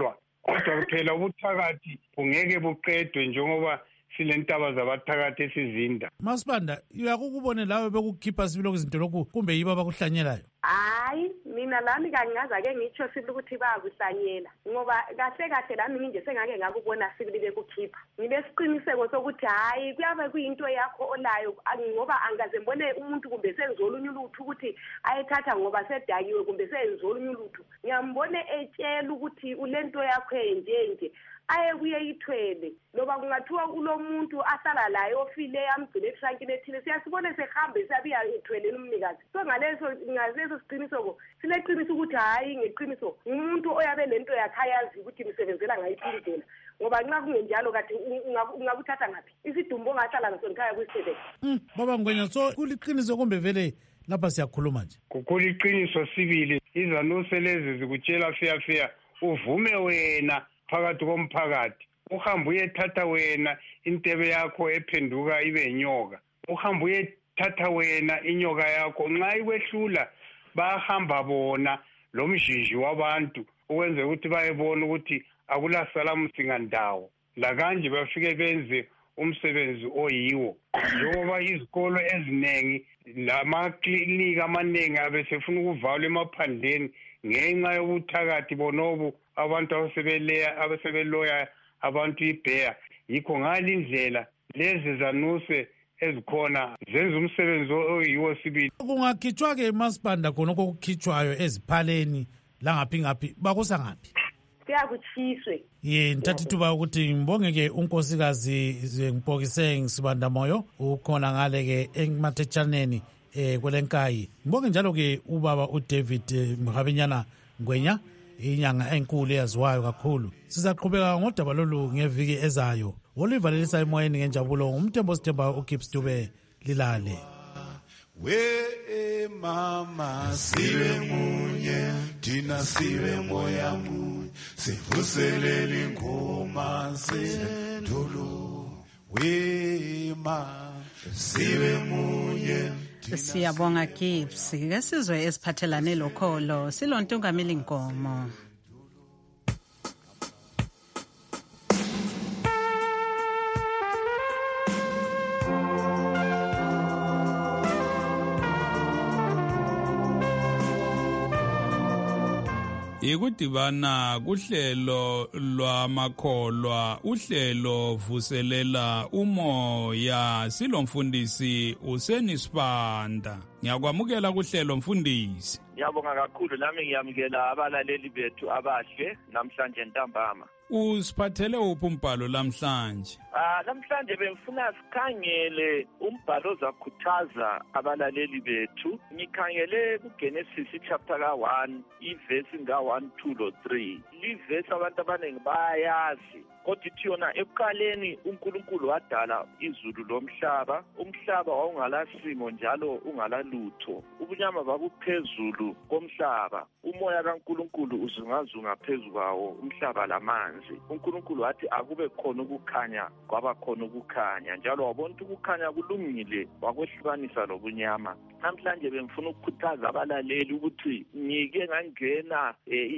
kodwa phela ubuthakathi bungeke buqedwe njengoba silentaba zabathakathi esizinda. Masibanda, uyakukubone lawe bekukhipha sibilo kwizinto lokhu kumbe yibo abakuhlanyelayo? Hayi, mina lami kangaza-ke ngitsho sibili ukuthi bayakuhlanyela ngoba kahle kahle lami nginje sengake ngakubona sibili bekukhipha. Ngilesiqiniseko sokuthi hayi kuyabe kuyinto yakho olayo ngoba angaze mbone umuntu kumbe senzola olunye ulutho ukuthi ayethatha ngoba sedakiwe kumbe senzola olunye ulutho. Ngiyambone etshela ukuthi ulento yakho enjenje aye kuyeyithwele loba kungathiwa kulomuntu ahlala laye ofile amgcine etrankini ethile siyasibone sehambe sabiya ethweleni umnikazi. So ngaleso siqinisoko sileqiniso ukuthi hayi ngeqiniso umuntu oyabe lento yakhe ayazi ukuthi misebenzela ngayiphi indlela ngoba nxa kungenjalo kathi ungakuthatha ngaphi isidumbu ongahlala naso ngikhaya kwisebenzi. Baba Ngwenya, so kuliqiniso kumbe vele lapha siyakhuluma nje? Kuliqiniso sibili, izanuse lezi zikutshela fair uvume wena phakathi komphakathi uhambe uyethatha wena intebe yakho ephenduka ibe inyoka, uhambe uyethatha wena inyoka yakho nxa ikwehlula bahamba bona lomjiji wabantu ukwenze ukuthi bayebona ukuthi akulasalamu singandawo la kanje bafike benze umsebenzi oyiwo njengoba izikolo eziningi lamaklinika amaningi abesefuna ukuvalwa emaphandleni ngenxa yobuthakathi bonobu abantu abasebeloya abantu ibheya. Yikho ngale indlela lezi zanuse ezikhona zenza umsebenzi oyiwo sibili. Kungakhitshwa-ke Masibanda khonokho okukhitshwayo eziphaleni langaphi ngaphi bakusa ngaphi? Kuyakutshiswe. Ngithatha ithuba ukuthi ngibonge-ke unkosikazi Mpokiseng Sibanda Moyo ukhona ngale-ke ematetshaneni kwelenkayi. Ngibonge njalo-ke ubaba uDavid Mhabenyana Ngwenya, inyanga enkulu eyaziwayo kakhulu. Sizaqhubeka ngodaba lolu ngeviki ezayo. Olivalelisa emoyeni ngenjabulo ngumthembo Sithemba uGibbs Dube Lilale. We mama sibe munye thina sibe moya munye sivuselele ingoma zetolo. We mama sibe munye. Siyabonga Gibbs. Ke sizwe esiphathelane lokholo silontungameli Nkomo. Ikudibana kuhlelo lwamakholwa, uhlelo vuselela umoya. Silomfundisi uSenisibanda. Ngiyakwamukela kuhlelo mfundisi. Ngiyabonga kakhulu, nami ngiyamukela abalaleli bethu abahle namhlanje ntambama. Usiphathele uphi umbhalo lamhlanje? Namhlanje bengifuna sikhangele umbhalo ozakhuthaza abalaleli bethu. Ngikhangele kuGenesis chapter ka-1 ivesi nga-1, 2 lo 3. Livesi abantu abaningi bayayazi. Kodwa ithi yona ekuqaleni uNkulunkulu wadala izulu lomhlaba, umhlaba wawungalasimo njalo ungalalutho. Ubunyama babuphezulu komhlaba, umoya kaNkulunkulu uzungazunga phezu kwawo umhlaba lamanzi. uNkulunkulu wathi akube khona ukukhanya, kwaba khona ukukhanya, njalo wabona ukukhanya kulungile, wakwehlukanisa lobunyama. Namhlanje bengifuna ukukhuthaza abalaleli ukuthi ngike ngangena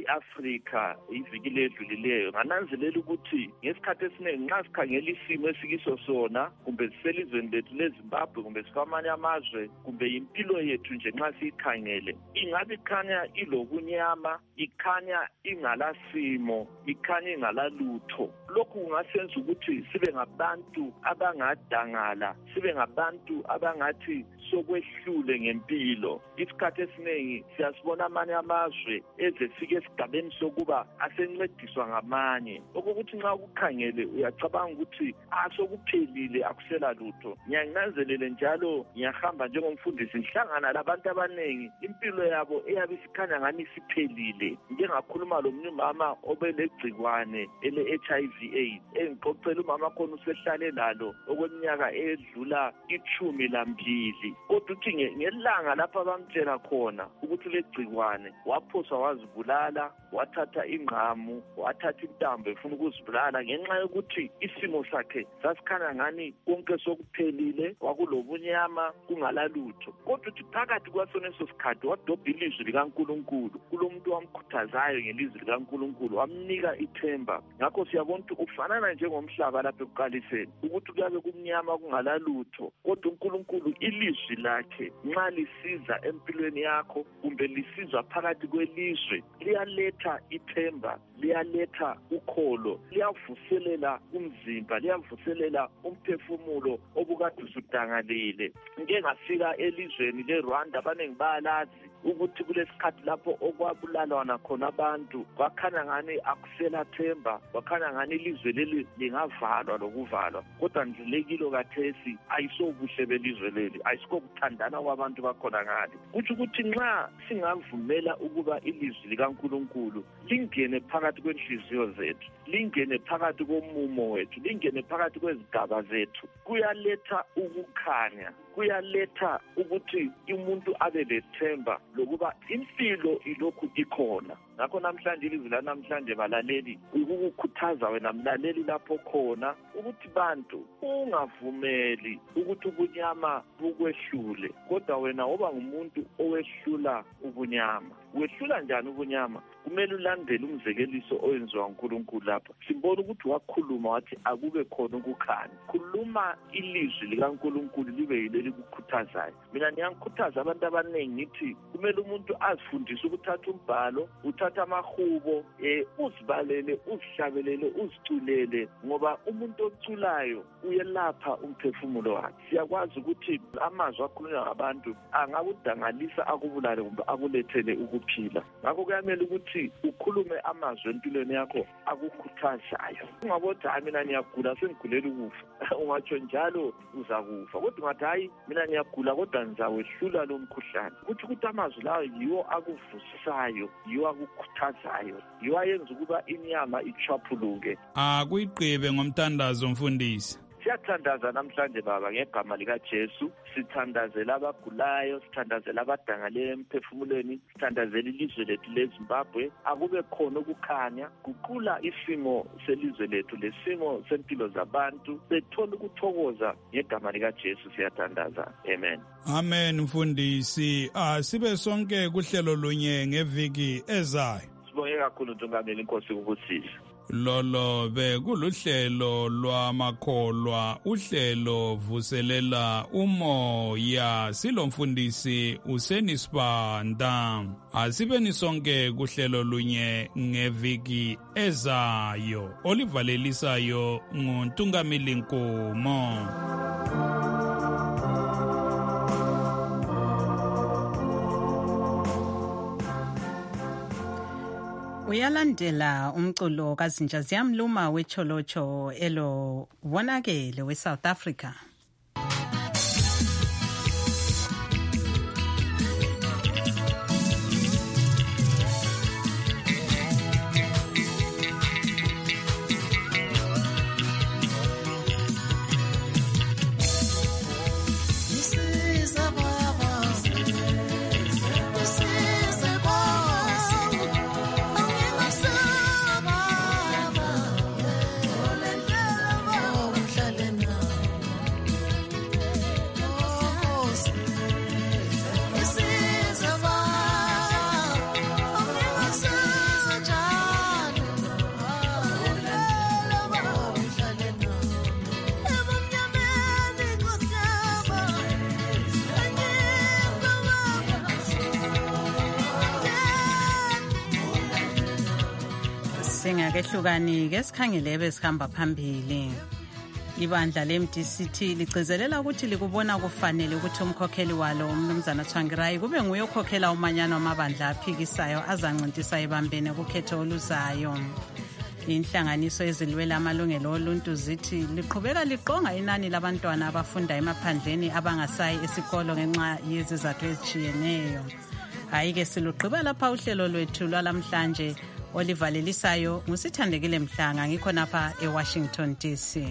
iAfrika iviki ledlulileyo, ngananzelela ukuthi ngesikhathi esiningi nxa sikhangela isimo esikiso sona, kumbe siselizweni lethu leZimbabwe, kumbe sikwamanye amazwe, kumbe impilo yethu nje nxa siyikhangele, ingabe ikhanya ilobunyama, ikhanya ingalasimo, ikhanya ingalalutho. Lokhu kungasenza ukuthi sibe ngabantu abangadangala, sibe ngabantu abangathi sokwehlule ngempilo. Isikhathi esiningi siyasibona amanye amazwe ezefika esigabeni sokuba asencediswa ngamanye, okokuthi nxa ukukhangele uyacabanga ukuthi sokuphelile, akusela lutho. Ngiyananzelele njalo ngiyahamba njengomfundisi ngihlangana labantu abaningi impilo yabo eyabe isikhanya ngani isiphelile. Njengakhuluma lomnye umama obelegcikwane ele-HIV/AIDS, engixoxela umama khona usehlale lalo okweminyaka edlula 12. Kodwa uthi ngelanga lapha bamtshela khona ukuthi legcikwane waphoswa wazibulala, wathatha ingqamu, wathatha intambo efuna ukuzibulala, wamangala ngenxa yokuthi isimo sakhe sasikhanya ngani konke sokuphelile, kwakulobunyama kungalalutho. Kodwa uthi phakathi kwasoneso sikhathi wadobha ilizwi likaNkulunkulu kulomuntu wamkhuthazayo ngelizwi likaNkulunkulu, wamnika ithemba. Ngakho siyabona ukuthi ufanana njengomhlaba lapha ekuqaliseni ukuthi kuyabe kumnyama kungalalutho, kodwa uNkulunkulu ilizwi lakhe nxa lisiza empilweni yakho kumbe lisizwa phakathi kwelizwe liyaletha ithemba, liyaletha ukholo, liyavuselela umzimba, liyavuselela umphefumulo obukade usudangalile. Ngeke ngafika elizweni leRwanda abaningi bayalazi ukuthi kulesikhathi lapho okwabulalwana khona abantu kwakhanya ngani akusela themba, kwakhanya ngani ilizwe leli lingavalwa lokuvalwa. Kodwa ndilekile kathesi ayisobuhle belizwe leli, ayisikokuthandana kwabantu bakhona ngale. Kuthi ukuthi nxa singavumela ukuba ilizwi likaNkulunkulu lingene phakathi kwenhliziyo zethu, lingene phakathi komumo wethu, lingene phakathi kwezigaba zethu, kuyaletha ukukhanya, kuyaletha ukuthi umuntu abe lethemba lokuba impilo ilokhu ikhona. Ngakho namhlanje ilizwi lanamhlanje balaleli ukukukhuthaza wena mlaleli lapho khona ukuthi bantu ungavumeli ukuthi ubunyama bukwehlule, kodwa wena uba ngumuntu owehlula ubunyama. Wehlula njani ubunyama? Kumele ulandele umzekeliso oyenziwa uNkulunkulu lapha. Simbona ukuthi wakhuluma wathi akube khona ukukhanya. Khuluma ilizwi likaNkulunkulu libe yileli kukhuthazayo. Mina ngiyakhuthaza abantu abaningi ngithi kumele umuntu azifundise ukuthatha umbhalo, uthatha amahubo, uzibalele, uzihlabelele, uziculele, ngoba umuntu oculayo uyelapha umphefumulo wakhe. Siyakwazi ukuthi amazwi akhulunywa ngabantu angakudangalisa, akubulale kumbe akulethele ukuphila. Ngakho kuyamele ukuthi ukhulume amazwi empilweni yakho akukhuthazayo. Ungabothi hayi mina ngiyagula sengigulela ukufa, ungatsho njalo uzakufa. Kodwa ungathi hayi mina ngiyagula kodwa ngizawehlula lo mkhuhlane. Ukuthi amazwi lawo yiwo akuvusisayo, yiwo akukhuthazayo, yiwo ayenza ukuba inyama ichwaphuluke. Akuyigqibe ngomthandazo mfundisi. Siyathandaza namhlanje baba ngegama likaJesu, sithandazela abagulayo, sithandazela abadangale emphefumulweni, sithandazela ilizwe lethu leZimbabwe. Akube khona ukukhanya, guqula isimo selizwe lethu lesimo sempilo zabantu, bethola ukuthokoza ngegama likaJesu siyathandaza. Amen. Amen mfundisi. Sibe sonke kuhlelo lunye ngeviki ezayo. Sibonge kakhulu Ntungameli, inkosi ukubusisa. Lolo bekuluhlelo lwamakholwa, uhlelo vuselela umoya. Silomfundisi uSenisibanda. Asibeni sonke kuhlelo lunye ngeviki ezayo. Olivalelisayo nguNtungameli Nkomo. Uyalandela umculo kaZinja Ziyamluma weCholocho elo wonakele weSouth Africa. Singakehlukani-ke sikhangele besihamba phambili. Ibandla le-MDCT ligcizelela ukuthi likubona kufanele ukuthi umkhokheli walo umnumzana Tsvangirai kube nguye okhokhela umanyano wamabandla aphikisayo azancintiswa ebambene kukhetho oluzayo. Inhlanganiso ezilwela amalungelo oluntu zithi liqhubeka liqonga inani labantwana abafunda emaphandleni abangasayi esikolo ngenxa yezizathu ezitshiyeneyo. Hayi-ke silugqiba lapha uhlelo lwethu lwalamhlanje olivalelisayo ngusithandekile Mhlanga, ngikho napha eWashington DC.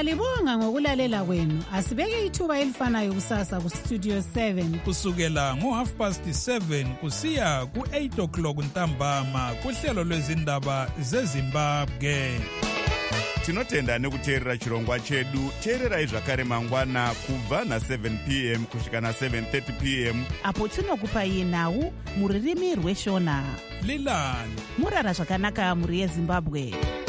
Siyalibonga ngokulalela kwenu. Asibeke ithuba elifanayo kusasa kustudio 7 kusukela ngo7:30 kusiya ku8 ntambama kuhlelo lwezindaba zeZimbabwe. Tinotenda nekuteerera chirongwa chedu. Teererai zvakare mangwana kubva na7 p.m. kusvika na7:30 p.m. apo tinokupai nhau muririmi rweshona. Lilani murara zvakanaka muri yeZimbabwe.